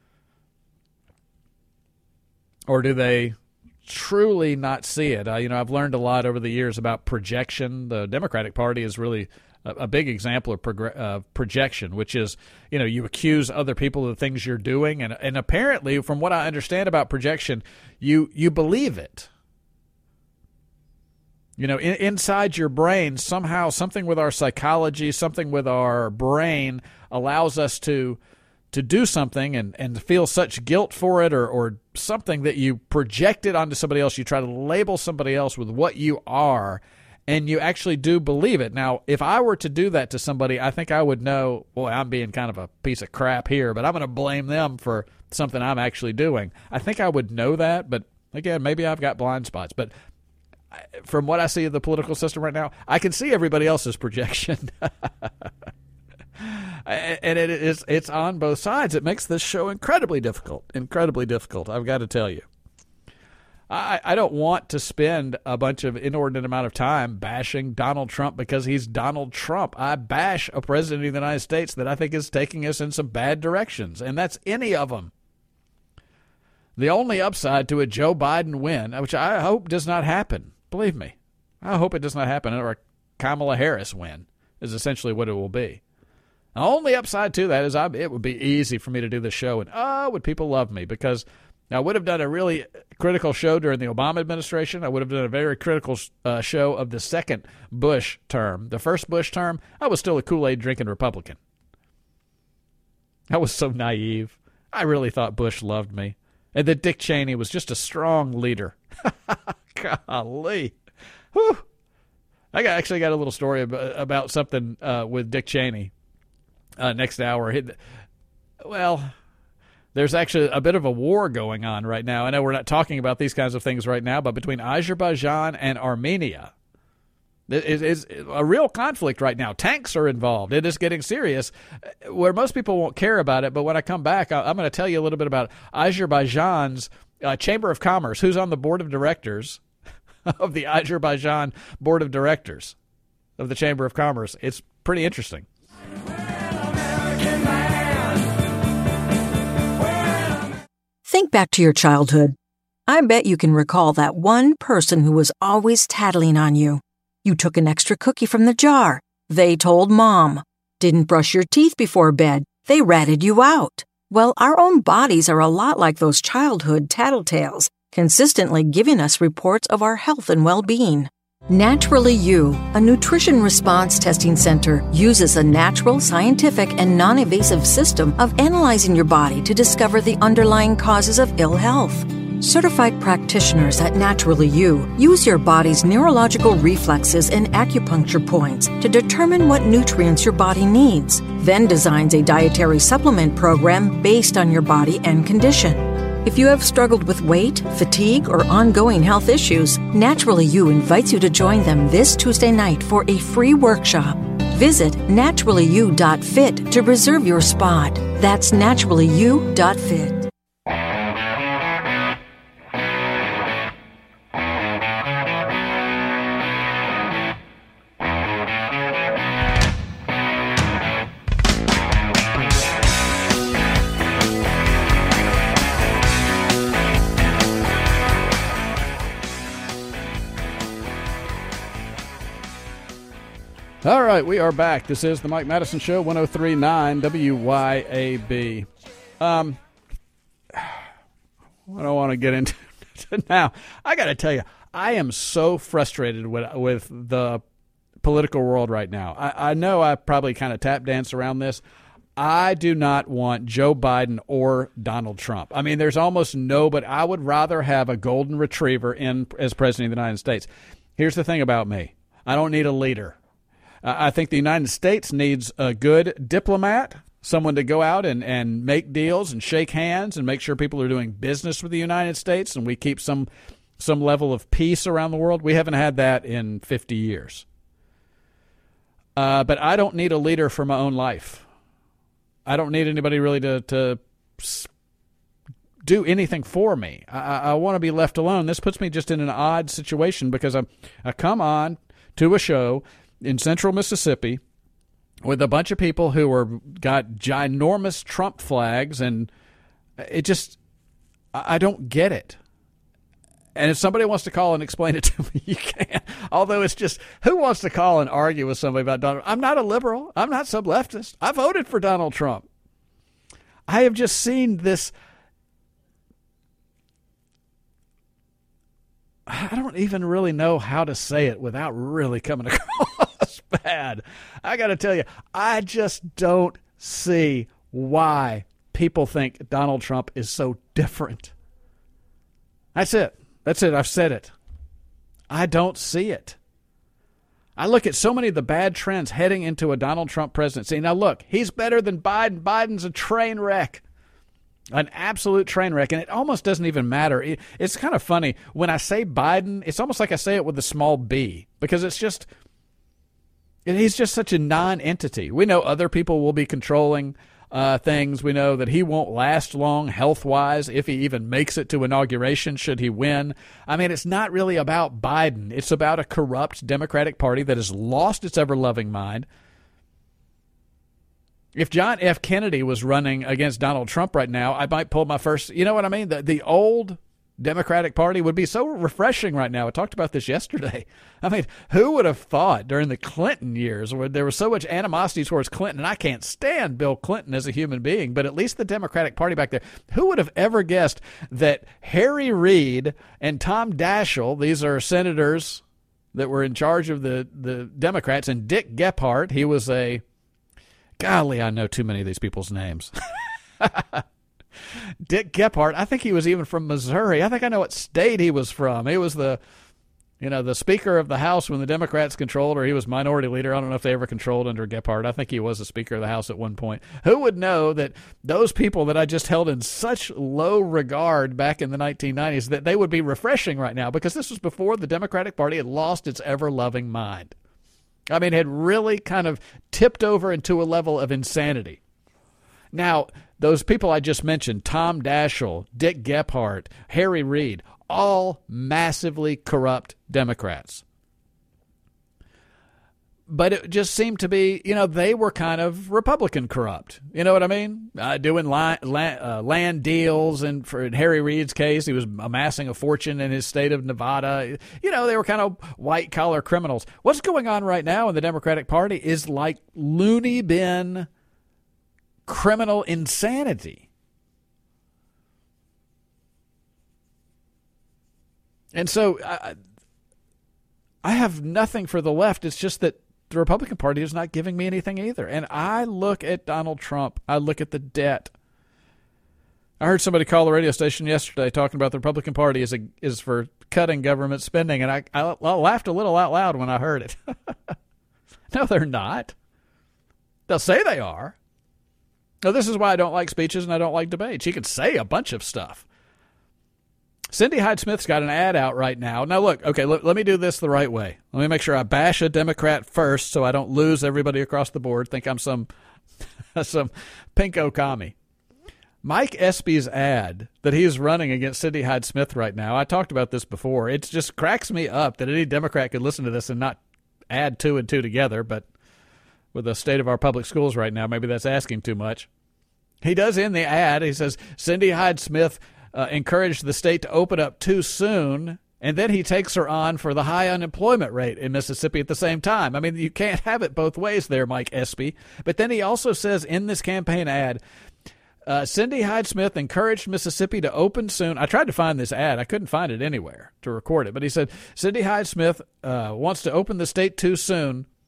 Or do they truly not see it? Uh, you know, I've learned a lot over the years about projection. The Democratic Party is really a, a big example of prog- uh, projection, which is, you know, you accuse other people of the things you're doing, and and apparently, from what I understand about projection, you you believe it. You know, in, inside your brain, somehow something with our psychology, something with our brain allows us to to do something and, and feel such guilt for it, or, or something that you project it onto somebody else. You try to label somebody else with what you are, and you actually do believe it. Now, if I were to do that to somebody, I think I would know, boy, I'm being kind of a piece of crap here, but I'm going to blame them for something I'm actually doing. I think I would know that, but again, maybe I've got blind spots. But from what I see of the political system right now, I can see everybody else's projection. And it is, it's on both sides. It makes this show incredibly difficult, incredibly difficult, I've got to tell you. I, I don't want to spend a bunch of inordinate amount of time bashing Donald Trump because he's Donald Trump. I bash a president of the United States that I think is taking us in some bad directions, and that's any of them. The only upside to a Joe Biden win, which I hope does not happen, believe me, I hope it does not happen, or a Kamala Harris win is essentially what it will be. The only upside to that is I, it would be easy for me to do this show, and oh, would people love me, because I would have done a really critical show during the Obama administration. I would have done a very critical uh, show of the second Bush term. The first Bush term, I was still a Kool-Aid drinking Republican. I was so naive. I really thought Bush loved me, and that Dick Cheney was just a strong leader. Golly. Whew. I got, actually got a little story about, about something uh, with Dick Cheney. Uh, next hour. Well, there's actually a bit of a war going on right now. I know we're not talking about these kinds of things right now, but between Azerbaijan and Armenia, it is a real conflict right now. Tanks are involved. It is getting serious, where most people won't care about it. But when I come back, I'm going to tell you a little bit about Azerbaijan's uh, Chamber of Commerce, who's on the board of directors of the Azerbaijan Board of Directors of the Chamber of Commerce. It's pretty interesting. Think back to your childhood. I bet you can recall that one person who was always tattling on you. You took an extra cookie from the jar. They told mom. Didn't brush your teeth before bed. They ratted you out. Well, our own bodies are a lot like those childhood tattletales, consistently giving us reports of our health and well-being. Naturally You, a nutrition response testing center, uses a natural, scientific, and non-invasive system of analyzing your body to discover the underlying causes of ill health. Certified practitioners at Naturally You use your body's neurological reflexes and acupuncture points to determine what nutrients your body needs, then designs a dietary supplement program based on your body and condition. If you have struggled with weight, fatigue, or ongoing health issues, Naturally You invites you to join them this Tuesday night for a free workshop. Visit naturally you dot fit to reserve your spot. That's naturally you dot fit. All right, we are back. This is the Mike Madison Show, one oh three point nine W Y A B. Um, I don't want to get into it now. I got to tell you, I am so frustrated with with the political world right now. I, I know I probably kind of tap dance around this. I do not want Joe Biden or Donald Trump. I mean, there's almost no, but I would rather have a golden retriever in as president of the United States. Here's the thing about me. I don't need a leader. Uh, I think the United States needs a good diplomat, someone to go out and, and make deals and shake hands and make sure people are doing business with the United States and we keep some some level of peace around the world. We haven't had that in fifty years. Uh, but I don't need a leader for my own life. I don't need anybody really to, to do anything for me. I, I want to be left alone. This puts me just in an odd situation because I I come on to a show in central Mississippi with a bunch of people who are got ginormous Trump flags, and it just I don't get it. And if somebody wants to call and explain it to me, you can. Although it's just, who wants to call and argue with somebody about Donald? I'm not a liberal. I'm not some leftist. I voted for Donald Trump. I have just seen this. I don't even really know how to say it without really coming across bad. I got to tell you, I just don't see why people think Donald Trump is so different. That's it. That's it. I've said it. I don't see it. I look at so many of the bad trends heading into a Donald Trump presidency. Now, look, he's better than Biden. Biden's a train wreck, an absolute train wreck, and it almost doesn't even matter. It's kind of funny. When I say Biden, it's almost like I say it with a small b, because it's just, he's just such a non-entity. We know other people will be controlling Uh, things. We know that he won't last long health-wise if he even makes it to inauguration should he win. I mean, it's not really about Biden. It's about a corrupt Democratic Party that has lost its ever-loving mind. If John F. Kennedy was running against Donald Trump right now, I might pull my first, you know what I mean? The, the old Democratic Party would be so refreshing right now. I talked about this yesterday. I mean, who would have thought during the Clinton years where there was so much animosity towards Clinton, and I can't stand Bill Clinton as a human being, but at least the Democratic Party back there, who would have ever guessed that Harry Reid and Tom Daschle, these are senators that were in charge of the, the Democrats, and Dick Gephardt, he was a, golly, I know too many of these people's names. Dick Gephardt, I think he was even from Missouri. I think I know what state he was from. He was the, you know, the Speaker of the House when the Democrats controlled, or he was Minority Leader. I don't know if they ever controlled under Gephardt. I think he was the Speaker of the House at one point. Who would know that those people that I just held in such low regard back in the nineteen nineties, that they would be refreshing right now, because this was before the Democratic Party had lost its ever-loving mind. I mean, had really kind of tipped over into a level of insanity. Now, those people I just mentioned, Tom Daschle, Dick Gephardt, Harry Reid, all massively corrupt Democrats. But it just seemed to be, you know, they were kind of Republican corrupt. You know what I mean? Uh, doing land, land, uh, land deals, and for in Harry Reid's case, he was amassing a fortune in his state of Nevada. You know, they were kind of white-collar criminals. What's going on right now in the Democratic Party is like loony bin criminal insanity. And so I, I have nothing for the left. It's just that the Republican Party is not giving me anything either. And I look at Donald Trump. I look at the debt. I heard somebody call the radio station yesterday talking about the Republican Party is a, is for cutting government spending. And I, I, I laughed a little out loud when I heard it. No, they're not. They'll say they are. Now, this is why I don't like speeches and I don't like debates. You can say a bunch of stuff. Cindy Hyde-Smith's got an ad out right now. Now, look, okay, let, let me do this the right way. Let me make sure I bash a Democrat first so I don't lose everybody across the board, think I'm some some pinko commie. Mike Espy's ad that he's running against Cindy Hyde-Smith right now, I talked about this before. It just cracks me up that any Democrat could listen to this and not add two and two together, but with the state of our public schools right now, maybe that's asking too much. He does in the ad, he says, Cindy Hyde-Smith uh, encouraged the state to open up too soon, and then he takes her on for the high unemployment rate in Mississippi at the same time. I mean, you can't have it both ways there, Mike Espy. But then he also says in this campaign ad, uh, Cindy Hyde-Smith encouraged Mississippi to open soon. I tried to find this ad. I couldn't find it anywhere to record it. But he said, Cindy Hyde-Smith uh, wants to open the state too soon,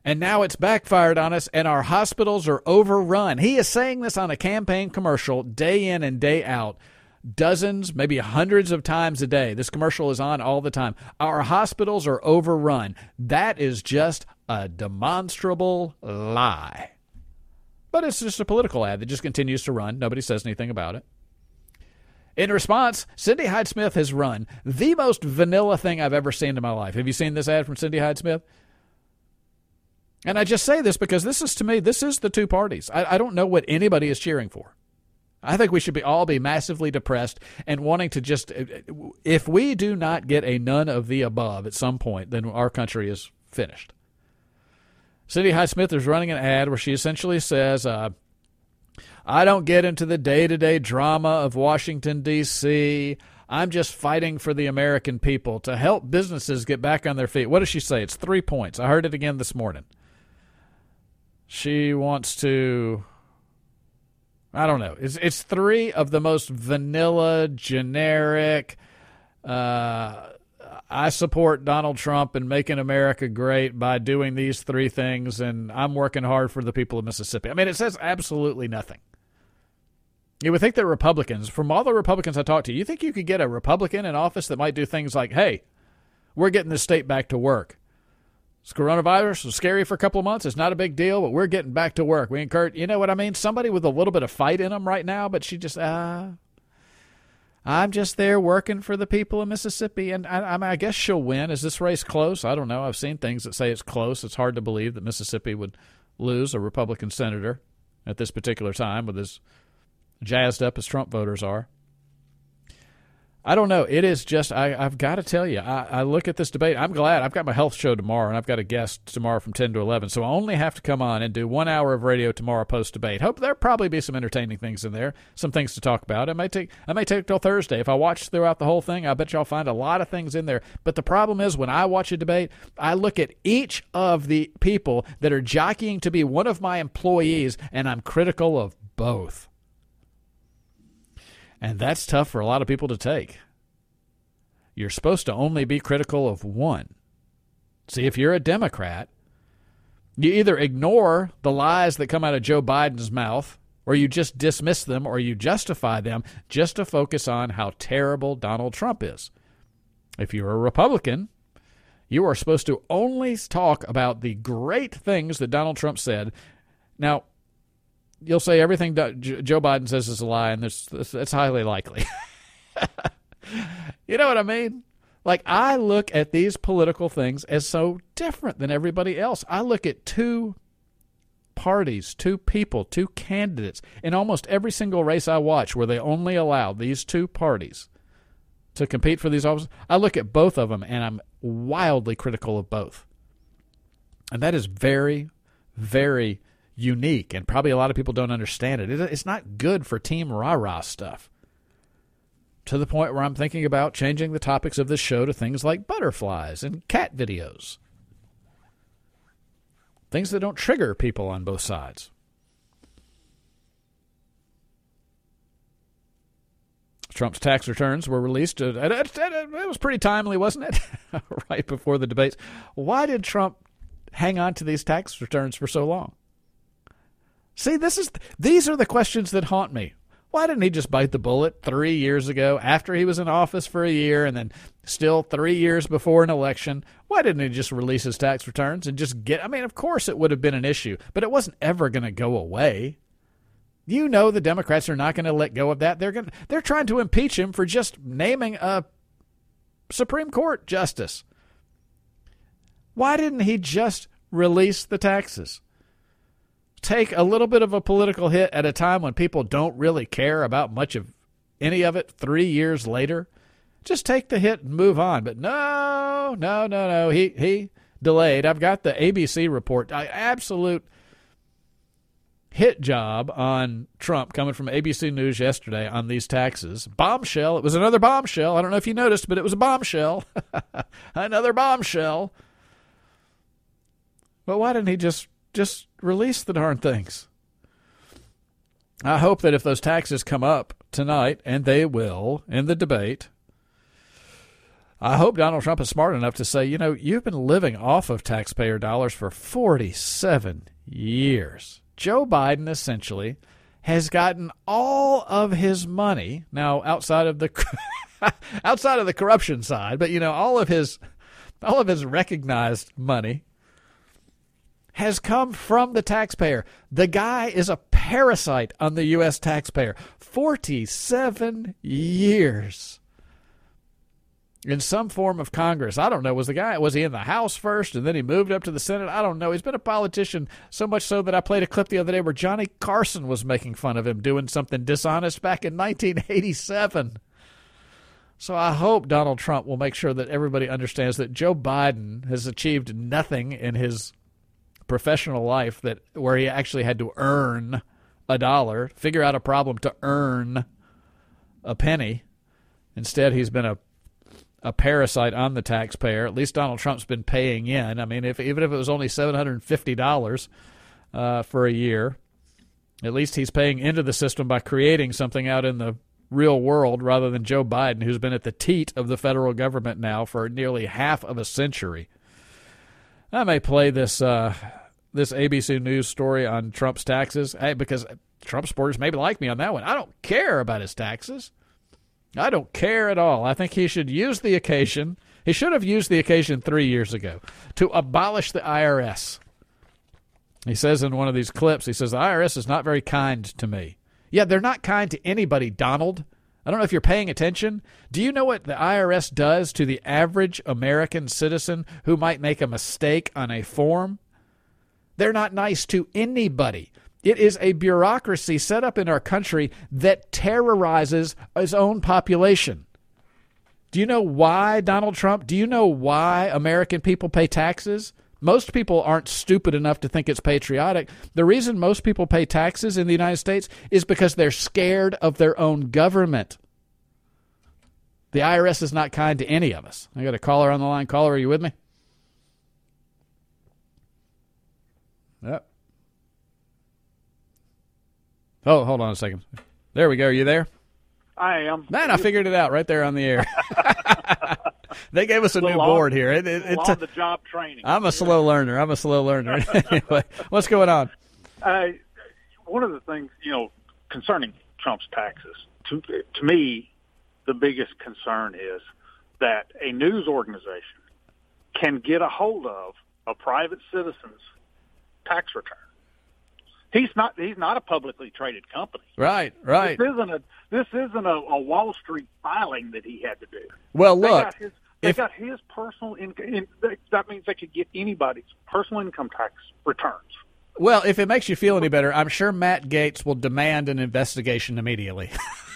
And now it's backfired on us, and our hospitals are overrun. He is saying this on a campaign commercial day in and day out, dozens, maybe hundreds of times a day. This commercial is on all the time. Our hospitals are overrun. That is just a demonstrable lie. But it's just a political ad that just continues to run. Nobody says anything about it. In response, Cindy Hyde-Smith has run the most vanilla thing I've ever seen in my life. Have you seen this ad from Cindy Hyde-Smith? And I just say this because this is, to me, this is the two parties. I, I don't know what anybody is cheering for. I think we should be all be massively depressed and wanting to just, if we do not get a none of the above at some point, then our country is finished. Cindy Hyde-Smith is running an ad where she essentially says, uh, I don't get into the day-to-day drama of Washington, D C I'm just fighting for the American people to help businesses get back on their feet. What does she say? It's three points. I heard it again this morning. She wants to, I don't know. It's it's three of the most vanilla, generic, uh, I support Donald Trump and making America great by doing these three things, and I'm working hard for the people of Mississippi. I mean, it says absolutely nothing. You would think that Republicans, from all the Republicans I talked to, you think you could get a Republican in office that might do things like, hey, we're getting this state back to work. This coronavirus was scary for a couple of months. It's not a big deal, but we're getting back to work. We encourage, you know what I mean? Somebody with a little bit of fight in them right now, but she just, ah, uh, I'm just there working for the people of Mississippi. And I, I, mean, I guess she'll win. Is this race close? I don't know. I've seen things that say it's close. It's hard to believe that Mississippi would lose a Republican senator at this particular time with as jazzed up as Trump voters are. I don't know. It is just, I, I've got to tell you, I, I look at this debate. I'm glad. I've got my health show tomorrow, and I've got a guest tomorrow from ten to eleven, so I only have to come on and do one hour of radio tomorrow post-debate. Hope there'll probably be some entertaining things in there, some things to talk about. It may take, I may take till Thursday. If I watch throughout the whole thing, I bet you I'll find a lot of things in there. But the problem is, when I watch a debate, I look at each of the people that are jockeying to be one of my employees, and I'm critical of both. And that's tough for a lot of people to take. You're supposed to only be critical of one. See, if you're a Democrat, you either ignore the lies that come out of Joe Biden's mouth, or you just dismiss them, or you justify them just to focus on how terrible Donald Trump is. If you're a Republican, you are supposed to only talk about the great things that Donald Trump said. Now, you'll say everything Joe Biden says is a lie, and that's highly likely. You know what I mean? Like, I look at these political things as so different than everybody else. I look at two parties, two people, two candidates in almost every single race I watch where they only allow these two parties to compete for these offices. I look at both of them, and I'm wildly critical of both. And that is very, very unique, and probably a lot of people don't understand it. It's not good for team rah-rah stuff. To the point where I'm thinking about changing the topics of this show to things like butterflies and cat videos. Things that don't trigger people on both sides. Trump's tax returns were released. It was pretty timely, wasn't it? Right before the debates. Why did Trump hang on to these tax returns for so long? See, this is these are the questions that haunt me. Why didn't he just bite the bullet three years ago after he was in office for a year and then still three years before an election? Why didn't he just release his tax returns and just get – I mean, of course it would have been an issue, but it wasn't ever going to go away. You know the Democrats are not going to let go of that. They're going they're trying to impeach him for just naming a Supreme Court justice. Why didn't he just release the taxes? Take a little bit of a political hit at a time when people don't really care about much of any of it three years later. Just take the hit and move on. But no, no, no, no. He he delayed. I've got the A B C report. I, absolute hit job on Trump coming from A B C News yesterday on these taxes. Bombshell. It was another bombshell. I don't know if you noticed, but it was a bombshell. Another bombshell. But why didn't he just just release the darn things? I hope that if those taxes come up tonight, and they will in the debate, I hope Donald Trump is smart enough to say, you know, you've been living off of taxpayer dollars for forty-seven years. Joe Biden essentially has gotten all of his money, now outside of the outside of the corruption side, but you know, all of his all of his recognized money has come from the taxpayer. The guy is a parasite on the U S taxpayer. forty-seven years in some form of Congress. I don't know. Was the guy, was he in the House first and then he moved up to the Senate? I don't know. He's been a politician so much so that I played a clip the other day where Johnny Carson was making fun of him doing something dishonest back in nineteen eighty-seven. So I hope Donald Trump will make sure that everybody understands that Joe Biden has achieved nothing in his professional life that where he actually had to earn a dollar, figure out a problem to earn a penny. Instead, he's been a a parasite on the taxpayer. At least Donald Trump's been paying in. I mean, if even if it was only seven hundred fifty dollars uh, for a year, at least he's paying into the system by creating something out in the real world rather than Joe Biden, who's been at the teat of the federal government now for nearly half of a century. I may play this uh, this A B C News story on Trump's taxes, hey, because Trump supporters maybe like me on that one. I don't care about his taxes. I don't care at all. I think he should use the occasion. He should have used the occasion three years ago to abolish the I R S. He says in one of these clips, he says, the I R S is not very kind to me. Yeah, they're not kind to anybody, Donald. I don't know if you're paying attention. Do you know what the I R S does to the average American citizen who might make a mistake on a form? They're not nice to anybody. It is a bureaucracy set up in our country that terrorizes its own population. Do you know why, Donald Trump? Do you know why American people pay taxes? Most people aren't stupid enough to think it's patriotic. The reason most people pay taxes in the United States is because they're scared of their own government. The I R S is not kind to any of us. I got a caller on the line. Caller, are you with me? Yep. Oh, hold on a second. There we go. Are you there? I am. Man, I figured it out right there on the air. They gave us a, a new board here. It, it, it's on the job training. I'm a slow learner. I'm a slow learner. Anyway, what's going on? Uh, one of the things, you know, concerning Trump's taxes, to, to me, the biggest concern is that a news organization can get a hold of a private citizen's tax return. He's not. He's not a publicly traded company. Right. Right. This isn't a. This isn't a, a Wall Street filing that he had to do. Well, they look. Got his, they if, got his personal income. In, that means they could get anybody's personal income tax returns. Well, if it makes you feel any better, I'm sure Matt Gaetz will demand an investigation immediately.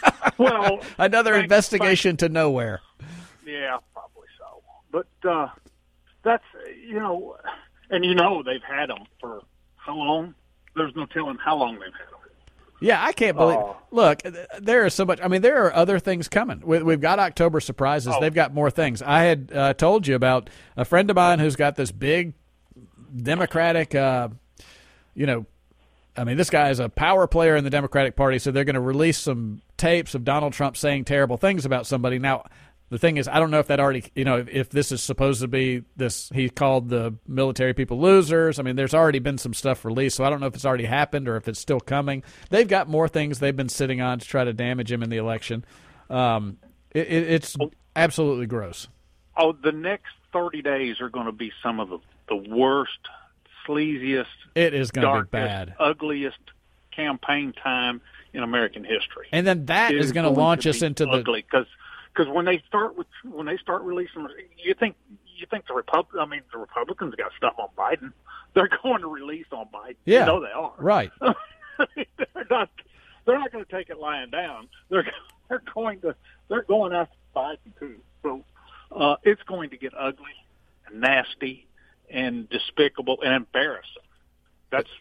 Well, another thanks, investigation thanks. to nowhere. Yeah, probably so. But uh, that's you know, and you know they've had them for how long? There's no telling how long they've had them. Yeah, I can't believe. Uh, Look, there is so much. I mean, there are other things coming. We, we've got October surprises. Oh. They've got more things. I had uh, told you about a friend of mine who's got this big Democratic, uh, you know, I mean, this guy is a power player in the Democratic Party, so they're going to release some tapes of Donald Trump saying terrible things about somebody. Now, the thing is, I don't know if that already, you know, if, if this is supposed to be this, he called the military people losers. I mean, there's already been some stuff released, so I don't know if it's already happened or if it's still coming. They've got more things they've been sitting on to try to damage him in the election. Um, it, it, it's absolutely gross. Oh, the next thirty days are going to be some of the, the worst, sleaziest, it is going darkest, to be bad, ugliest campaign time in American history. And then that is, is going to launch us into ugly, the because because when they start with when they start releasing, you think you think the Repub I mean the Republicans got stuff on Biden. They're going to release on Biden. Yeah, you know they are. Right. they're not. They're not going to take it lying down. They're they're going to they're going after Biden too. So uh, it's going to get ugly and nasty and despicable and embarrassing. That's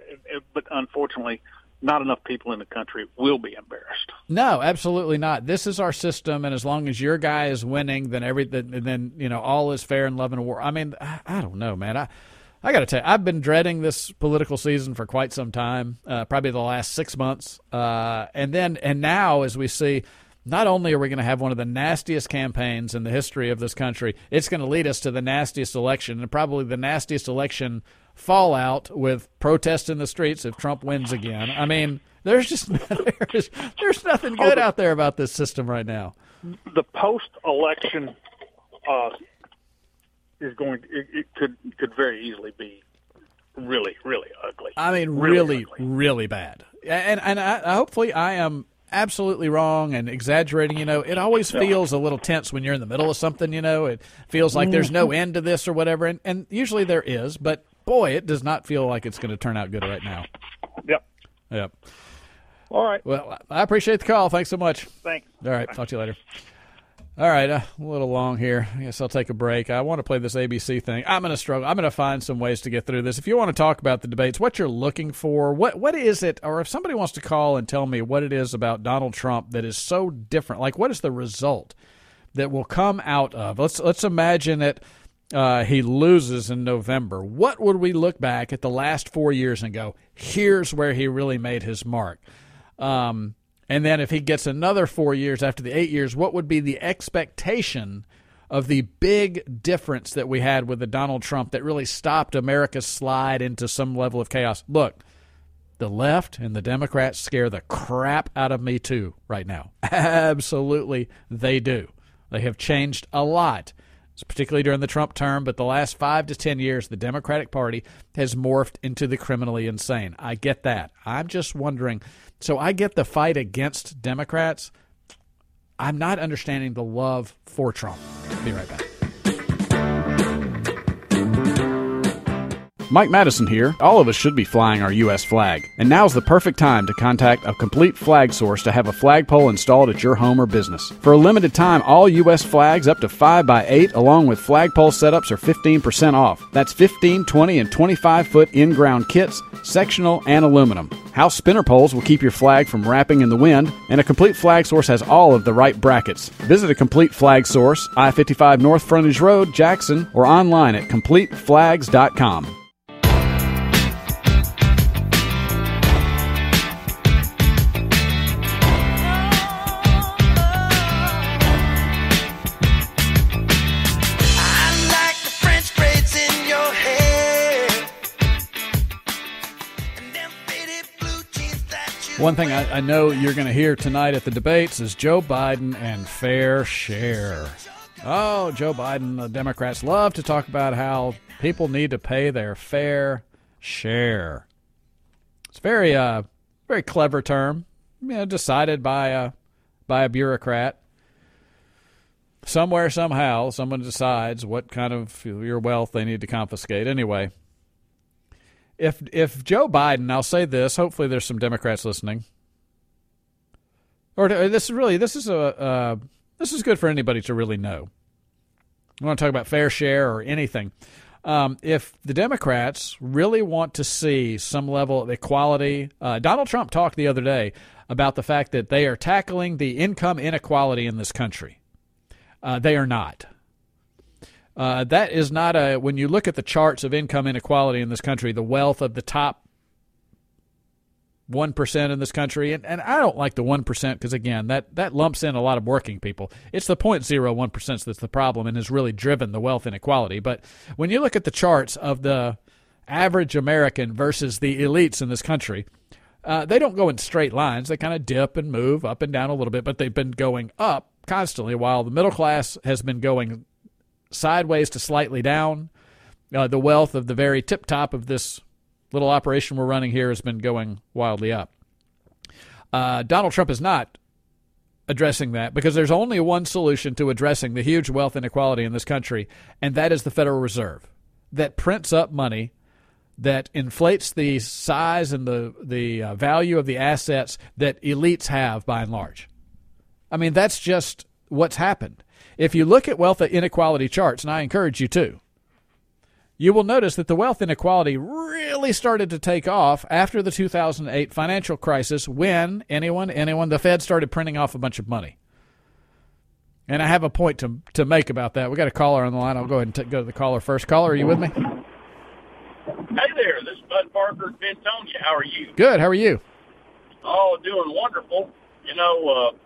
but unfortunately, not enough people in the country will be embarrassed. No, absolutely not. This is our system, and as long as your guy is winning, then everything, then you know all is fair in love and war. I mean, I, I don't know, man. I I got to tell you, I've been dreading this political season for quite some time, uh, probably the last six months, uh, and then and now as we see, not only are we going to have one of the nastiest campaigns in the history of this country, it's going to lead us to the nastiest election, and probably the nastiest election fallout with protests in the streets if Trump wins again. I mean, there's just there's, there's nothing good out there about this system right now. The post-election uh, is going to, it, it could could very easily be really, really ugly. I mean, really, really, really bad. And and I, hopefully I am absolutely wrong and exaggerating. You know, it always feels a little tense when you're in the middle of something, you know. It feels like there's no end to this or whatever, and, and usually there is, but, boy, it does not feel like it's going to turn out good right now. Yep. Yep. All right. Well, I appreciate the call. Thanks so much. Thanks. All right. Talk to you later. All right, uh, a little long here. I guess I'll take a break. I want to play this A B C thing. I'm going to struggle. I'm going to find some ways to get through this. If you want to talk about the debates, what you're looking for, what what is it, or if somebody wants to call and tell me what it is about Donald Trump that is so different, like what is the result that will come out of? Let's let's imagine that uh, he loses in November. What would we look back at the last four years and go, here's where he really made his mark? Um And then if he gets another four years after the eight years, what would be the expectation of the big difference that we had with the Donald Trump that really stopped America's slide into some level of chaos? Look, the left and the Democrats scare the crap out of me too right now. Absolutely, they do. They have changed a lot, particularly during the Trump term, but the last five to ten years, the Democratic Party has morphed into the criminally insane. I get that. I'm just wondering. So I get the fight against Democrats. I'm not understanding the love for Trump. Be right back. Mike Madison here. All of us should be flying our U S flag, and now's the perfect time to contact a Complete Flag Source to have a flagpole installed at your home or business. For a limited time, all U S flags up to five by eight along with flagpole setups are fifteen percent off. That's fifteen, twenty, and twenty-five foot in-ground kits, sectional, and aluminum. House spinner poles will keep your flag from wrapping in the wind, and a Complete Flag Source has all of the right brackets. Visit a Complete Flag Source, I fifty-five North Frontage Road, Jackson, or online at complete flags dot com. One thing I, I know you're going to hear tonight at the debates is Joe Biden and fair share. Oh, Joe Biden, the Democrats love to talk about how people need to pay their fair share. It's very, uh, very clever term, you know, decided by a by a bureaucrat. Somewhere, somehow, someone decides what kind of your wealth they need to confiscate. Anyway. If if Joe Biden, I'll say this, hopefully there's some Democrats listening. Or this is really this is a uh, this is good for anybody to really know. I want to talk about fair share or anything. Um, if the Democrats really want to see some level of equality, uh, Donald Trump talked the other day about the fact that they are tackling the income inequality in this country. Uh, they are not. Uh, that is not a, when you look at the charts of income inequality in this country, the wealth of the top one percent in this country, and, and I don't like the one percent because, again, that, that lumps in a lot of working people. It's the zero point zero one percent that's the problem and has really driven the wealth inequality. But when you look at the charts of the average American versus the elites in this country, uh, they don't go in straight lines. They kind of dip and move up and down a little bit, but they've been going up constantly while the middle class has been going sideways to slightly down. Uh, the wealth of the very tip top of this little operation we're running here has been going wildly up. Uh, Donald Trump is not addressing that because there's only one solution to addressing the huge wealth inequality in this country, and that is the Federal Reserve that prints up money that inflates the size and the, the uh, value of the assets that elites have by and large. I mean, that's just what's happened. If you look at wealth inequality charts, and I encourage you to, you will notice that the wealth inequality really started to take off after the two thousand eight financial crisis when anyone, anyone, the Fed started printing off a bunch of money. And I have a point to to make about that. We got a caller on the line. I'll go ahead and t- go to the caller first. Caller, are you with me? Hey there, this is Bud Parker at Bentonia. How are you? Good. How are you? Oh, doing wonderful. You know, uh,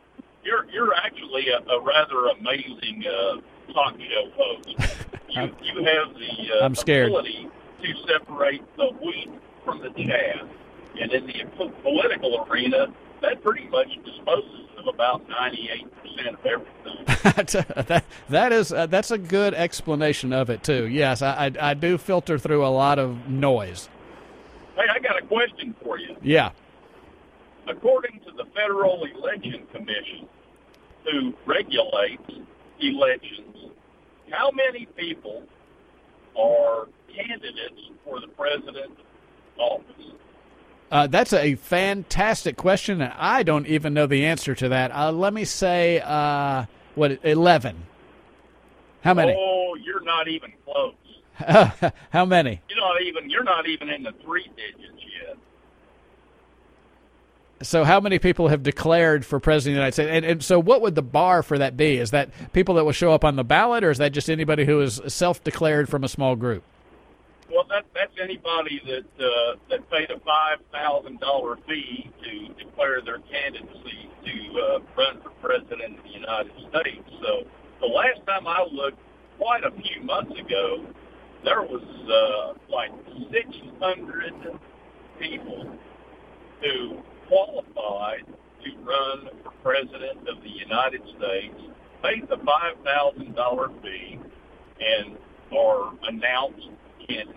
you're you're actually a, a rather amazing uh, talk show host. You, you have the uh, I'm scared. ability to separate the wheat from the chaff, and in the political arena, that pretty much disposes of about ninety-eight percent of everything. that that is uh, that's a good explanation of it too. Yes, I, I I do filter through a lot of noise. Hey, I got a question for you. Yeah. According to the Federal Election Commission, who regulates elections, how many people are candidates for the president's office? Uh, that's a fantastic question, and I don't even know the answer to that. Uh, let me say, uh, what, eleven? How many? Oh, you're not even close. How many? You're not even. You're not even in the three digits yet. So how many people have declared for president of the United States? And, and so what would the bar for that be? Is that people that will show up on the ballot, or is that just anybody who is self-declared from a small group? Well, that, that's anybody that uh, that paid a five thousand dollars fee to declare their candidacy to uh, run for president of the United States. So the last time I looked, quite a few months ago, there was uh, like six hundred people who qualified to run for president of the United States, paid the five thousand dollars fee, and are announced candidates.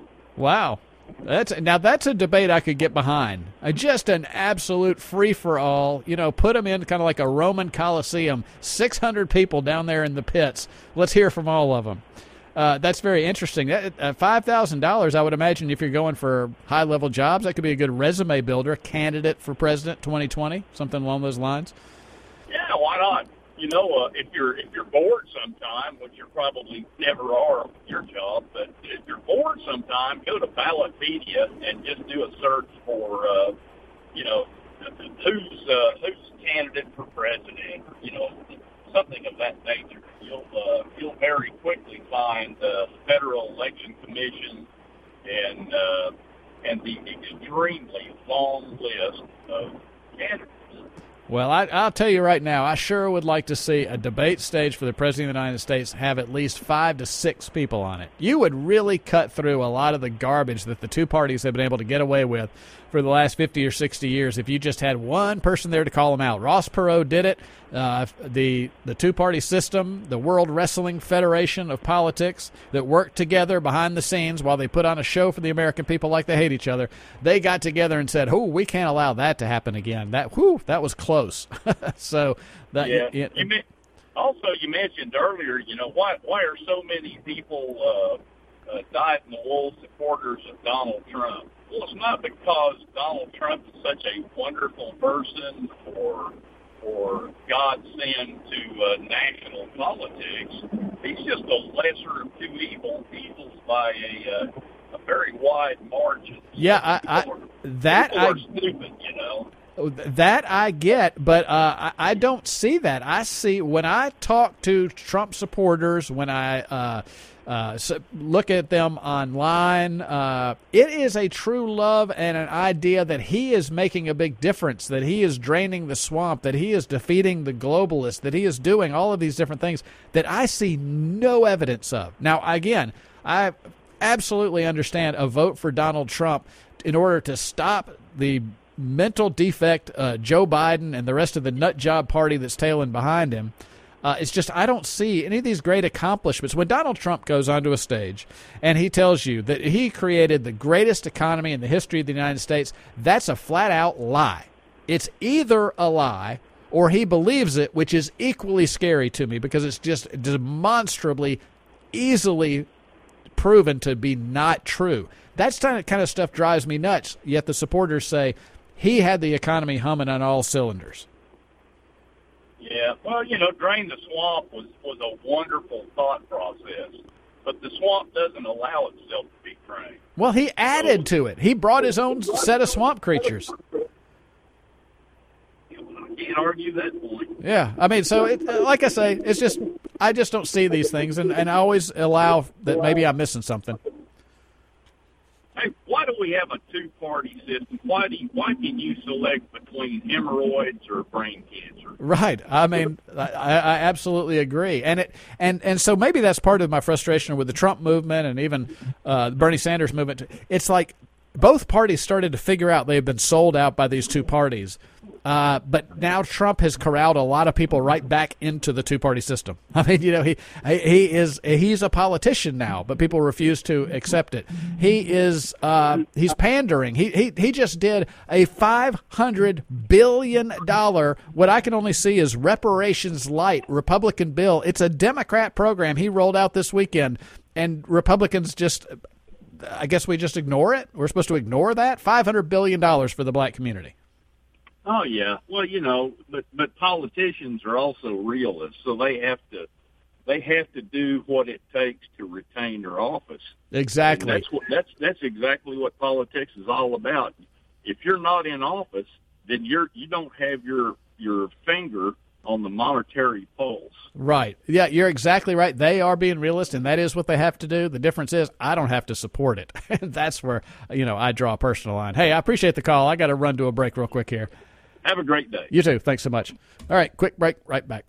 Wow. That's now that's a debate I could get behind. Uh, just an absolute free-for-all. You know, put them in kind of like a Roman Colosseum. six hundred people down there in the pits. Let's hear from all of them. Uh, that's very interesting. That, uh, five thousand dollars, I would imagine, if you're going for high-level jobs, that could be a good resume builder, candidate for president twenty twenty, something along those lines. Yeah, why not? You know, uh, if you're if you're bored sometime, which you probably never are with your job, but if you're bored sometime, go to Ballotpedia and just do a search for, uh, you know, who's uh, who's candidate for president, you know, something of that nature. You'll uh, you'll very quickly find uh, the Federal Election Commission and uh, and the extremely long list of candidates. Well, I, I'll tell you right now, I sure would like to see a debate stage for the President of the United States have at least five to six people on it. You would really cut through a lot of the garbage that the two parties have been able to get away with for the last fifty or sixty years if you just had one person there to call them out. Ross Perot did it. Uh, the the two-party system, the World Wrestling Federation of politics that worked together behind the scenes while they put on a show for the American people like they hate each other, they got together and said, oh, we can't allow that to happen again. That whew, that was close. so that yeah. It, you mean, also, you mentioned earlier, you know, why why are so many people uh, uh, dyed-in-the-wool supporters of Donald Trump? Well, it's not because Donald Trump is such a wonderful person or or God sent to uh, national politics. He's just a lesser of two evil evils by a uh, a very wide margin. Yeah, I, I that people I are stupid, you know. That I get, but uh, I, I don't see that. I see when I talk to Trump supporters, when I uh, uh, look at them online, uh, it is a true love and an idea that he is making a big difference, that he is draining the swamp, that he is defeating the globalists, that he is doing all of these different things that I see no evidence of. Now, again, I absolutely understand a vote for Donald Trump in order to stop the mental defect uh, Joe Biden and the rest of the nut job party that's tailing behind him. Uh, it's just I don't see any of these great accomplishments. When Donald Trump goes onto a stage and he tells you that he created the greatest economy in the history of the United States, that's a flat-out lie. It's either a lie or he believes it, which is equally scary to me because it's just demonstrably, easily proven to be not true. That's the kind of stuff drives me nuts, yet the supporters say, he had the economy humming on all cylinders. Yeah, well, you know, drain the swamp was, was a wonderful thought process, but the swamp doesn't allow itself to be drained. Well, he added to it. He brought his own set of swamp creatures. You can't argue that point. Yeah, I mean, so it, like I say, it's just I just don't see these things, and, and I always allow that maybe I'm missing something. Hey, why do we have a two-party system? Why do you, why can you select between hemorrhoids or brain cancer? Right. I mean, I, I absolutely agree, and it and and so maybe that's part of my frustration with the Trump movement and even uh, Bernie Sanders movement. It's like both parties started to figure out they've been sold out by these two parties. Uh, but now Trump has corralled a lot of people right back into the two-party system. I mean, you know, he he is he's a politician now, but people refuse to accept it. He is uh, he's pandering. He he he just did a five hundred billion dollar what I can only see is reparations light Republican bill. It's a Democrat program he rolled out this weekend, and Republicans just, I guess we just ignore it. We're supposed to ignore that five hundred billion dollars for the black community. Oh yeah, well you know, but but politicians are also realists, so they have to they have to do what it takes to retain their office. Exactly. And that's what that's that's exactly what politics is all about. If you're not in office, then you're you don't have your your finger on the monetary pulse. Right. Yeah, you're exactly right. They are being realist, and that is what they have to do. The difference is I don't have to support it. That's where, you know, I draw a personal line. Hey, I appreciate the call. I got to run to a break real quick here. Have a great day. You too. Thanks so much. All right, quick break. Right back.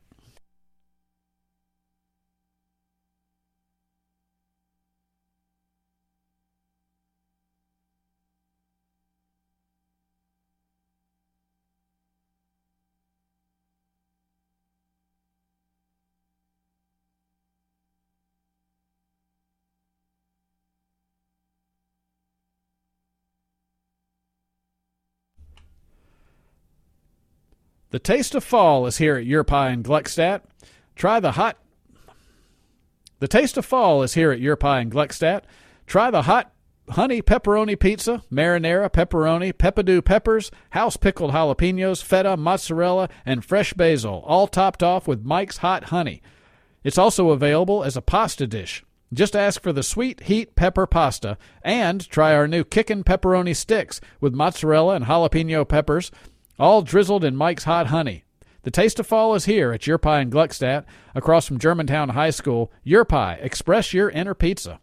The taste of fall is here at Your Pie in Gluckstadt. Try the hot. The taste of fall is here at Your Pie in Gluckstadt. Try the hot honey pepperoni pizza, marinara, pepperoni, peppadew peppers, house pickled jalapenos, feta, mozzarella, and fresh basil, all topped off with Mike's Hot Honey. It's also available as a pasta dish. Just ask for the sweet heat pepper pasta and try our new kickin' pepperoni sticks with mozzarella and jalapeno peppers, all drizzled in Mike's Hot Honey. The taste of fall is here at Your Pie in Gluckstadt, across from Germantown High School. Your Pie, express your inner pizza.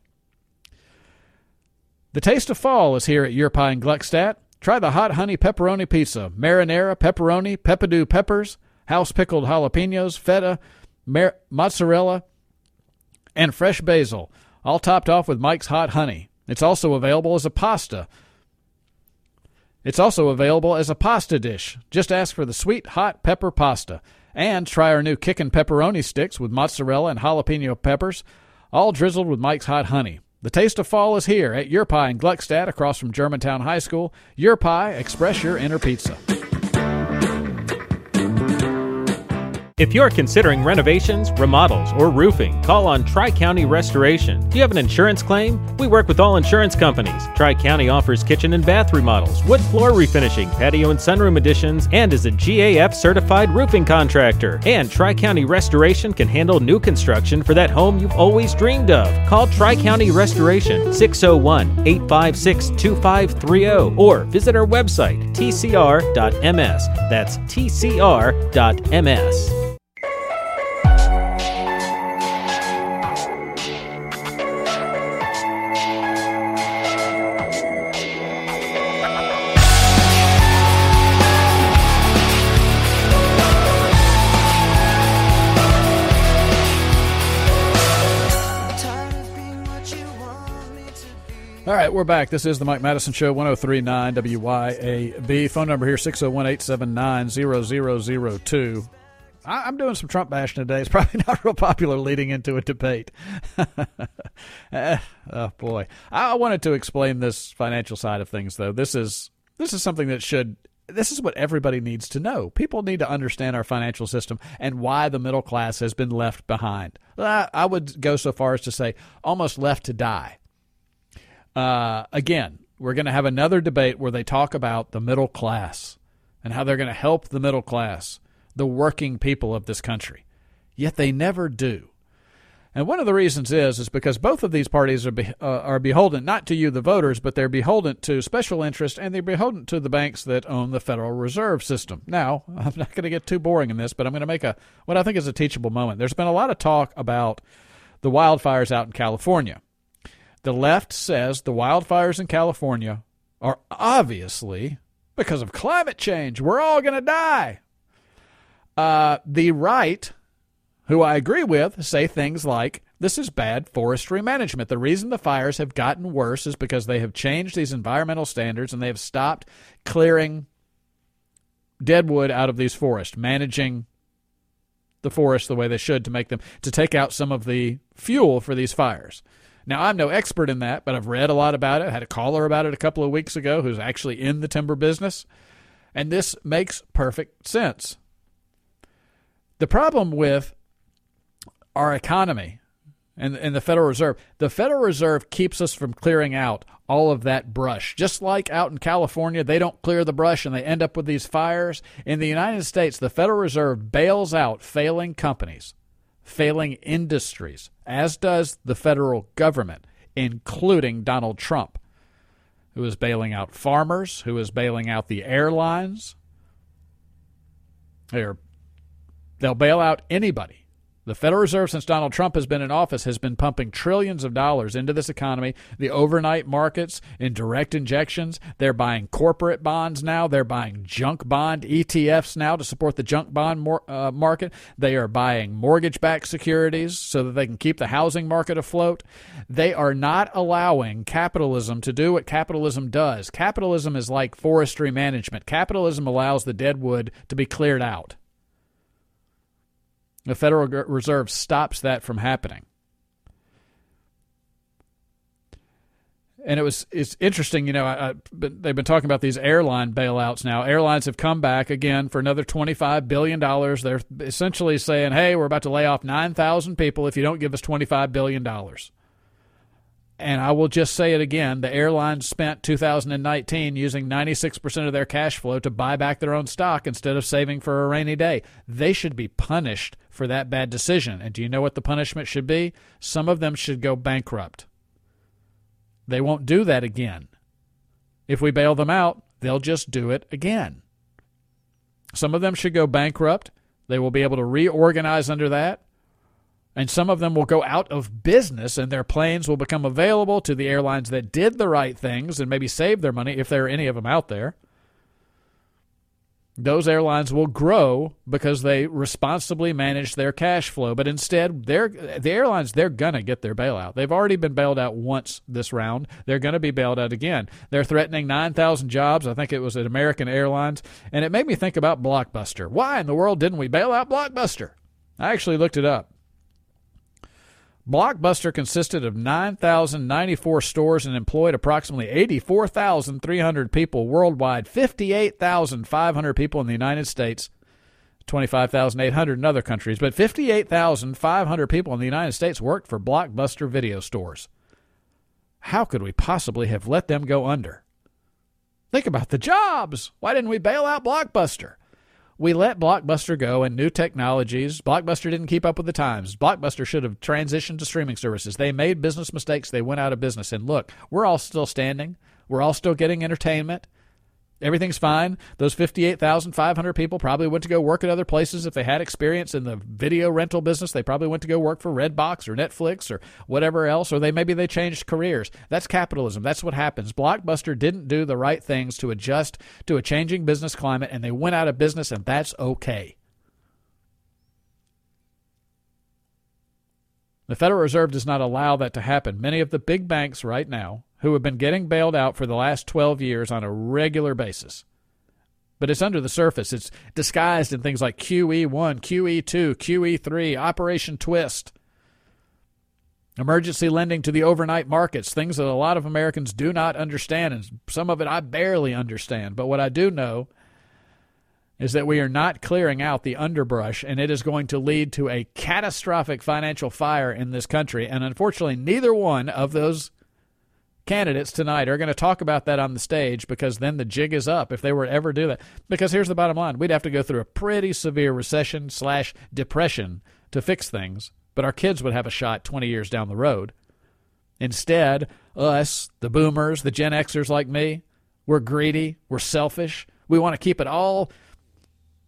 The taste of fall is here at Your Pie in Gluckstadt. Try the hot honey pepperoni pizza, marinara, pepperoni, peppadew peppers, house pickled jalapenos, feta, mar- mozzarella, and fresh basil, all topped off with Mike's Hot Honey. It's also available as a pasta. It's also available as a pasta dish. Just ask for the sweet hot pepper pasta. And try our new kickin' pepperoni sticks with mozzarella and jalapeno peppers, all drizzled with Mike's Hot Honey. The taste of fall is here at Your Pie in Gluckstadt, across from Germantown High School. Your Pie, express your inner pizza. If you're considering renovations, remodels, or roofing, call on Tri-County Restoration. Do you have an insurance claim? We work with all insurance companies. Tri-County offers kitchen and bath remodels, wood floor refinishing, patio and sunroom additions, and is a G A F certified roofing contractor. And Tri-County Restoration can handle new construction for that home you've always dreamed of. Call Tri-County Restoration, six oh one, eight five six, two five three oh, or visit our website, T C R dot M S. That's T C R dot M S. All right, we're back. This is the Mike Madison Show, one oh three point nine W Y A B. Phone number here, six oh one, eight seven nine, zero zero zero two. I'm doing some Trump bashing today. It's probably not real popular leading into a debate. Oh, boy. I wanted to explain this financial side of things, though. This is this is something that should – this is what everybody needs to know. People need to understand our financial system and why the middle class has been left behind. I would go so far as to say almost left to die. Uh, again, we're going to have another debate where they talk about the middle class and how they're going to help the middle class, the working people of this country. Yet they never do. And one of the reasons is is because both of these parties are be, uh, are beholden not to you, the voters, but they're beholden to special interests, and they're beholden to the banks that own the Federal Reserve System. Now, I'm not going to get too boring in this, but I'm going to make a what I think is a teachable moment. There's been a lot of talk about the wildfires out in California. The left says the wildfires in California are obviously because of climate change. We're all going to die. Uh, the right, who I agree with, say things like, this is bad forestry management. The reason the fires have gotten worse is because they have changed these environmental standards and they have stopped clearing deadwood out of these forests, managing the forest the way they should to make them, to take out some of the fuel for these fires. Now, I'm no expert in that, but I've read a lot about it. I had a caller about it a couple of weeks ago who's actually in the timber business, and this makes perfect sense. The problem with our economy and, and the Federal Reserve, the Federal Reserve keeps us from clearing out all of that brush. Just like out in California, they don't clear the brush and they end up with these fires. In the United States, the Federal Reserve bails out failing companies, failing industries, as does the federal government, including Donald Trump, who is bailing out farmers, who is bailing out the airlines. They're, they'll bail out anybody. The Federal Reserve, since Donald Trump has been in office, has been pumping trillions of dollars into this economy. The overnight markets in direct injections. They're buying corporate bonds now. They're buying junk bond E T Fs now to support the junk bond mor- uh, market. They are buying mortgage-backed securities so that they can keep the housing market afloat. They are not allowing capitalism to do what capitalism does. Capitalism is like forestry management. Capitalism allows the deadwood to be cleared out. The Federal Reserve stops that from happening. And it was it's interesting, you know, I, I, they've been talking about these airline bailouts now. Airlines have come back again for another twenty-five billion dollars. They're essentially saying, hey, we're about to lay off nine thousand people if you don't give us twenty-five billion dollars. And I will just say it again, the airlines spent two thousand nineteen using ninety-six percent of their cash flow to buy back their own stock instead of saving for a rainy day. They should be punished for that bad decision. And do you know what the punishment should be? Some of them should go bankrupt. They won't do that again. If we bail them out, they'll just do it again. Some of them should go bankrupt. They will be able to reorganize under that. And some of them will go out of business, and their planes will become available to the airlines that did the right things and maybe saved their money, if there are any of them out there. Those airlines will grow because they responsibly manage their cash flow. But instead, they're, the airlines, they're going to get their bailout. They've already been bailed out once this round. They're going to be bailed out again. They're threatening nine thousand jobs. I think it was at American Airlines. And it made me think about Blockbuster. Why in the world didn't we bail out Blockbuster? I actually looked it up. Blockbuster consisted of nine thousand ninety-four stores and employed approximately eighty-four thousand three hundred people worldwide, fifty-eight thousand five hundred people in the United States, twenty-five thousand eight hundred in other countries, but fifty-eight thousand five hundred people in the United States worked for Blockbuster video stores. How could we possibly have let them go under? Think about the jobs. Why didn't we bail out Blockbuster? We let Blockbuster go and new technologies. Blockbuster didn't keep up with the times. Blockbuster should have transitioned to streaming services. They made business mistakes. They went out of business. And look, we're all still standing. We're all still getting entertainment. Everything's fine. Those fifty-eight thousand five hundred people probably went to go work at other places. If they had experience in the video rental business, they probably went to go work for Redbox or Netflix or whatever else, or they maybe they changed careers. That's capitalism. That's what happens. Blockbuster didn't do the right things to adjust to a changing business climate, and they went out of business, and that's okay. The Federal Reserve does not allow that to happen. Many of the big banks right now who have been getting bailed out for the last twelve years on a regular basis. But it's under the surface. It's disguised in things like Q E one, Q E two, Q E three, Operation Twist, emergency lending to the overnight markets, things that a lot of Americans do not understand, and some of it I barely understand. But what I do know is that we are not clearing out the underbrush, and it is going to lead to a catastrophic financial fire in this country. And unfortunately, neither one of those candidates tonight are going to talk about that on the stage, because then the jig is up if they were to ever do that. Because here's the bottom line. We'd have to go through a pretty severe recession slash depression to fix things, but our kids would have a shot twenty years down the road. Instead, us, the boomers, the Gen Xers like me, we're greedy, we're selfish. We want to keep it all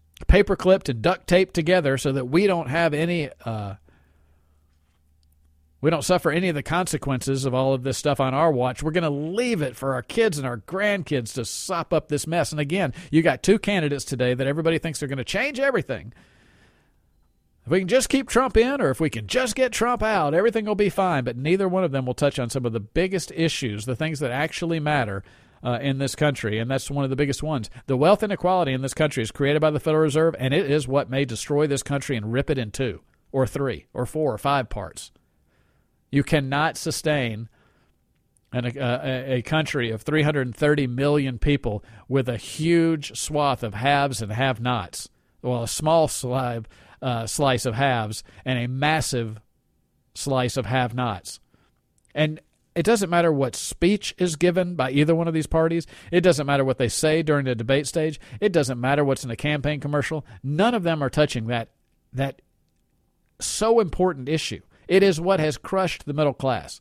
paper-clipped and duct taped together so that we don't have any uh, We don't suffer any of the consequences of all of this stuff on our watch. We're going to leave it for our kids and our grandkids to sop up this mess. And again, you got two candidates today that everybody thinks are going to change everything. If we can just keep Trump in, or if we can just get Trump out, everything will be fine. But neither one of them will touch on some of the biggest issues, the things that actually matter uh, in this country, and that's one of the biggest ones. The wealth inequality in this country is created by the Federal Reserve, and it is what may destroy this country and rip it in two, or three, or four, or five parts. You cannot sustain an, a, a country of three hundred thirty million people with a huge swath of haves and have-nots. Well, a small slab, uh, slice of haves and a massive slice of have-nots. And it doesn't matter what speech is given by either one of these parties. It doesn't matter what they say during the debate stage. It doesn't matter what's in a campaign commercial. None of them are touching that that so important issue. It is what has crushed the middle class.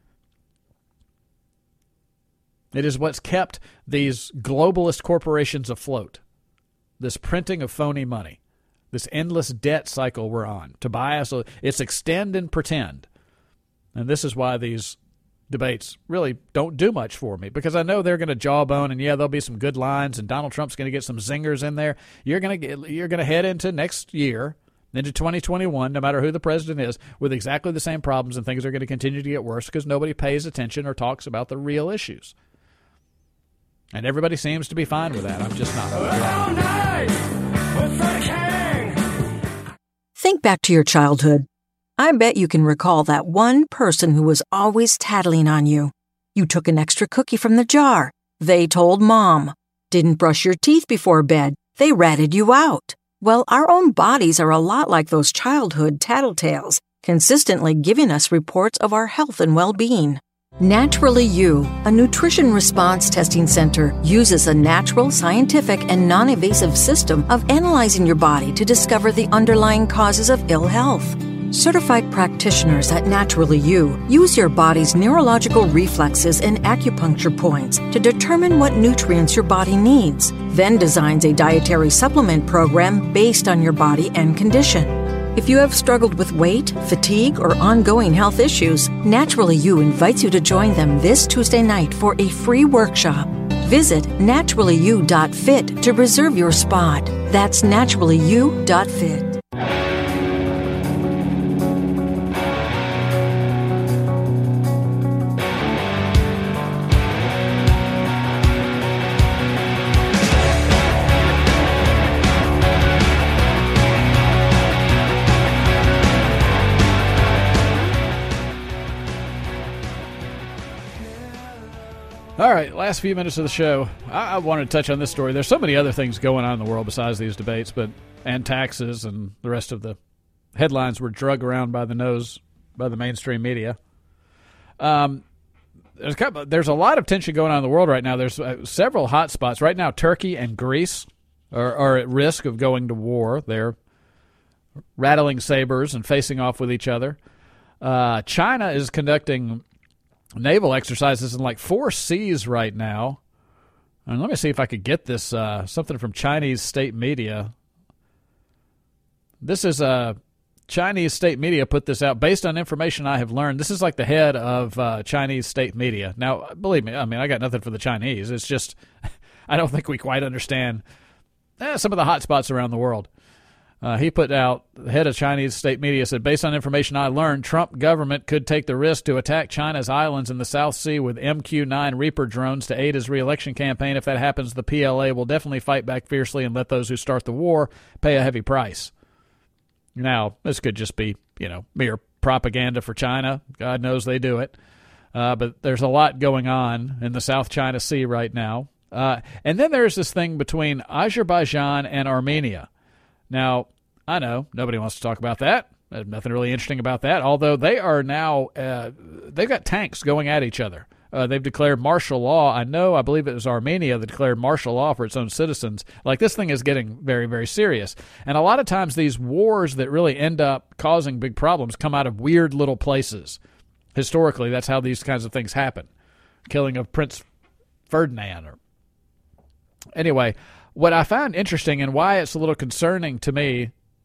It is what's kept these globalist corporations afloat. This printing of phony money. This endless debt cycle we're on. To buy us, it's extend and pretend. And this is why these debates really don't do much for me, because I know they're going to jawbone, and yeah, there'll be some good lines, and Donald Trump's going to get some zingers in there. You're going to get, you're going to head into next year, into twenty twenty-one, no matter who the president is, with exactly the same problems, and things are going to continue to get worse because nobody pays attention or talks about the real issues. And everybody seems to be fine with that. I'm just not. All night with the king. Think back to your childhood. I bet you can recall that one person who was always tattling on you. You took an extra cookie from the jar. They told mom. Didn't brush your teeth before bed. They ratted you out. Well, our own bodies are a lot like those childhood tattletales, consistently giving us reports of our health and well-being. Naturally You, a nutrition response testing center, uses a natural, scientific, and non-invasive system of analyzing your body to discover the underlying causes of ill health. Certified practitioners at Naturally You use your body's neurological reflexes and acupuncture points to determine what nutrients your body needs, then designs a dietary supplement program based on your body and condition. If you have struggled with weight, fatigue, or ongoing health issues, Naturally You invites you to join them this Tuesday night for a free workshop. Visit naturally you dot fit to reserve your spot. That's naturally you dot fit. All right, last few minutes of the show. I, I wanted to touch on this story. There's so many other things going on in the world besides these debates, but and taxes and the rest of the headlines were drug around by the nose by the mainstream media. Um, there's a couple, there's a lot of tension going on in the world right now. There's uh, several hot spots right now. Turkey and Greece are, are at risk of going to war. They're rattling sabers and facing off with each other. Uh, China is conducting naval exercises in like four seas right now. And let me see if I could get this, uh, something from Chinese state media. This is uh, Chinese state media put this out based on information I have learned. This is like the head of uh, Chinese state media. Now, believe me, I mean, I got nothing for the Chinese. It's just I don't think we quite understand eh, some of the hot spots around the world. Uh, he put out, the head of Chinese state media said, based on information I learned, Trump government could take the risk to attack China's islands in the South Sea with M Q nine Reaper drones to aid his re-election campaign. If that happens, the P L A will definitely fight back fiercely and let those who start the war pay a heavy price. Now, this could just be, you know, mere propaganda for China. God knows they do it. Uh, but there's a lot going on in the South China Sea right now. Uh, and then there's this thing between Azerbaijan and Armenia. Now, I know nobody wants to talk about that. There's nothing really interesting about that, although they are now, uh, they've got tanks going at each other. Uh, they've declared martial law. I know, I believe it was Armenia that declared martial law for its own citizens. Like, this thing is getting very, very serious. And a lot of times these wars that really end up causing big problems come out of weird little places. Historically, that's how these kinds of things happen. Killing of Prince Ferdinand. Or Anyway, what I found interesting and why it's a little concerning to me,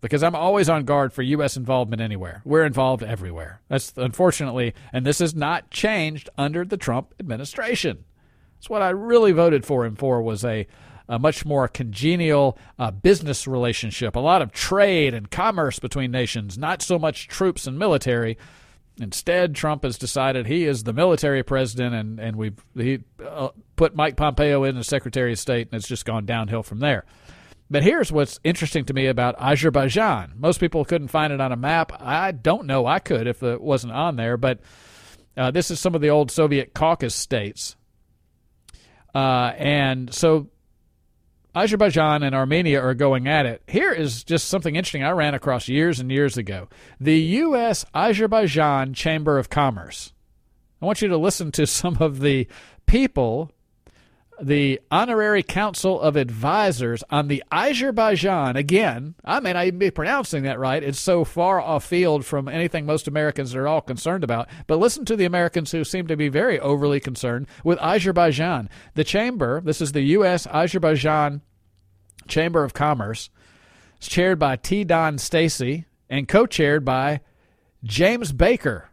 because I'm always on guard for U S involvement anywhere. We're involved everywhere. That's unfortunately, and this has not changed under the Trump administration. That's what I really voted for him for, was a, a much more congenial uh, business relationship, a lot of trade and commerce between nations, not so much troops and military. Instead, Trump has decided he is the military president, and, and we've he uh, put Mike Pompeo in as Secretary of State, and it's just gone downhill from there. But here's what's interesting to me about Azerbaijan. Most people couldn't find it on a map. I don't know I could if it wasn't on there, but uh, this is some of the old Soviet Caucasus states. Uh, and so Azerbaijan and Armenia are going at it. Here is just something interesting I ran across years and years ago. The U S Azerbaijan Chamber of Commerce. I want you to listen to some of the people, the Honorary Council of Advisors on the Azerbaijan. Again, I may not even be pronouncing that right. It's so far afield from anything most Americans are all concerned about. But listen to the Americans who seem to be very overly concerned with Azerbaijan. The chamber, this is the U S Azerbaijan Chamber of Commerce, is chaired by T. Don Stacy and co-chaired by James Baker.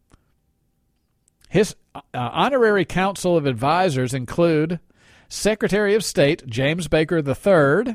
His uh, Honorary Council of Advisors include Secretary of State James Baker the third,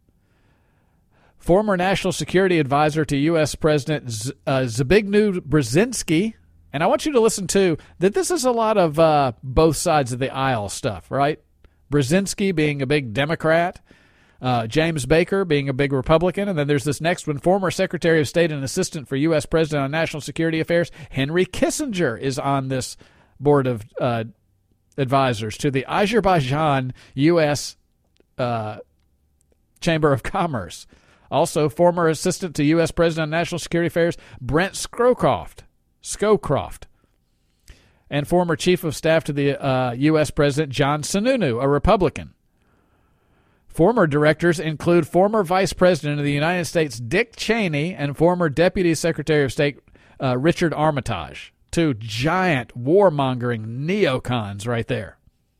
former National Security Advisor to U S. President Z- uh, Zbigniew Brzezinski. And I want you to listen to that this is a lot of uh, both sides of the aisle stuff, right? Brzezinski being a big Democrat, uh, James Baker being a big Republican, and then there's this next one, former Secretary of State and Assistant for U S. President on National Security Affairs, Henry Kissinger, is on this board of uh, advisors to the Azerbaijan U S. Uh, Chamber of Commerce. Also, former Assistant to U S. President on National Security Affairs, Brent Scowcroft. Scowcroft. And former Chief of Staff to the uh, U S. President, John Sununu, a Republican. Former directors include former Vice President of the United States, Dick Cheney, and former Deputy Secretary of State, uh, Richard Armitage. Two giant warmongering neocons right there.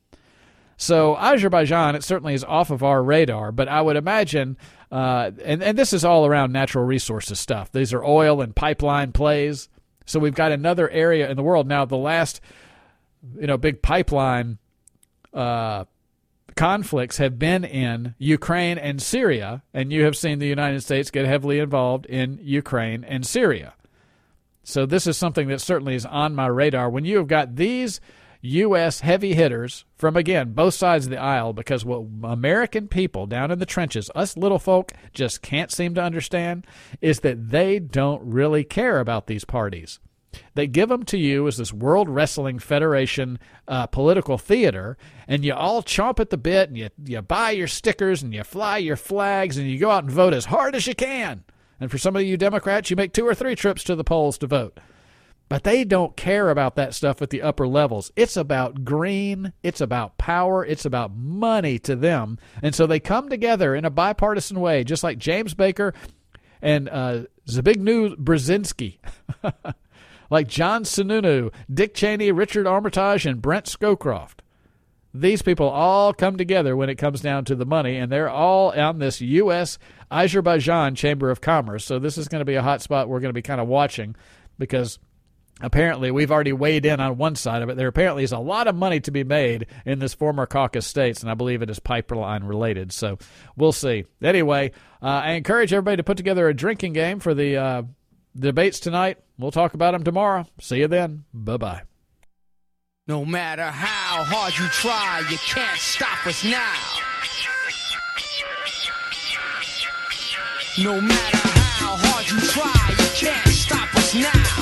So Azerbaijan, it certainly is off of our radar, but I would imagine, uh, and, and this is all around natural resources stuff. These are oil and pipeline plays. So we've got another area in the world. Now, the last, you know, big pipeline uh, conflicts have been in Ukraine and Syria, and you have seen the United States get heavily involved in Ukraine and Syria. So this is something that certainly is on my radar. When you have got these U S heavy hitters from, again, both sides of the aisle, because what American people down in the trenches, us little folk, just can't seem to understand is that they don't really care about these parties. They give them to you as this World Wrestling Federation uh, political theater, and you all chomp at the bit, and you, you buy your stickers, and you fly your flags, and you go out and vote as hard as you can. And for some of you Democrats, you make two or three trips to the polls to vote. But they don't care about that stuff at the upper levels. It's about green. It's about power. It's about money to them. And so they come together in a bipartisan way, just like James Baker and uh, Zbigniew Brzezinski, like John Sununu, Dick Cheney, Richard Armitage, and Brent Scowcroft. These people all come together when it comes down to the money, and they're all on this U S Azerbaijan Chamber of Commerce. So this is going to be a hot spot we're going to be kind of watching, because apparently we've already weighed in on one side of it. There apparently is a lot of money to be made in this former Caucasus states, and I believe it is pipeline related. So we'll see. Anyway, uh, I encourage everybody to put together a drinking game for the uh, debates tonight. We'll talk about them tomorrow. See you then. Bye-bye. No matter how hard you try, you can't stop us now. No matter how hard you try, you can't stop us now.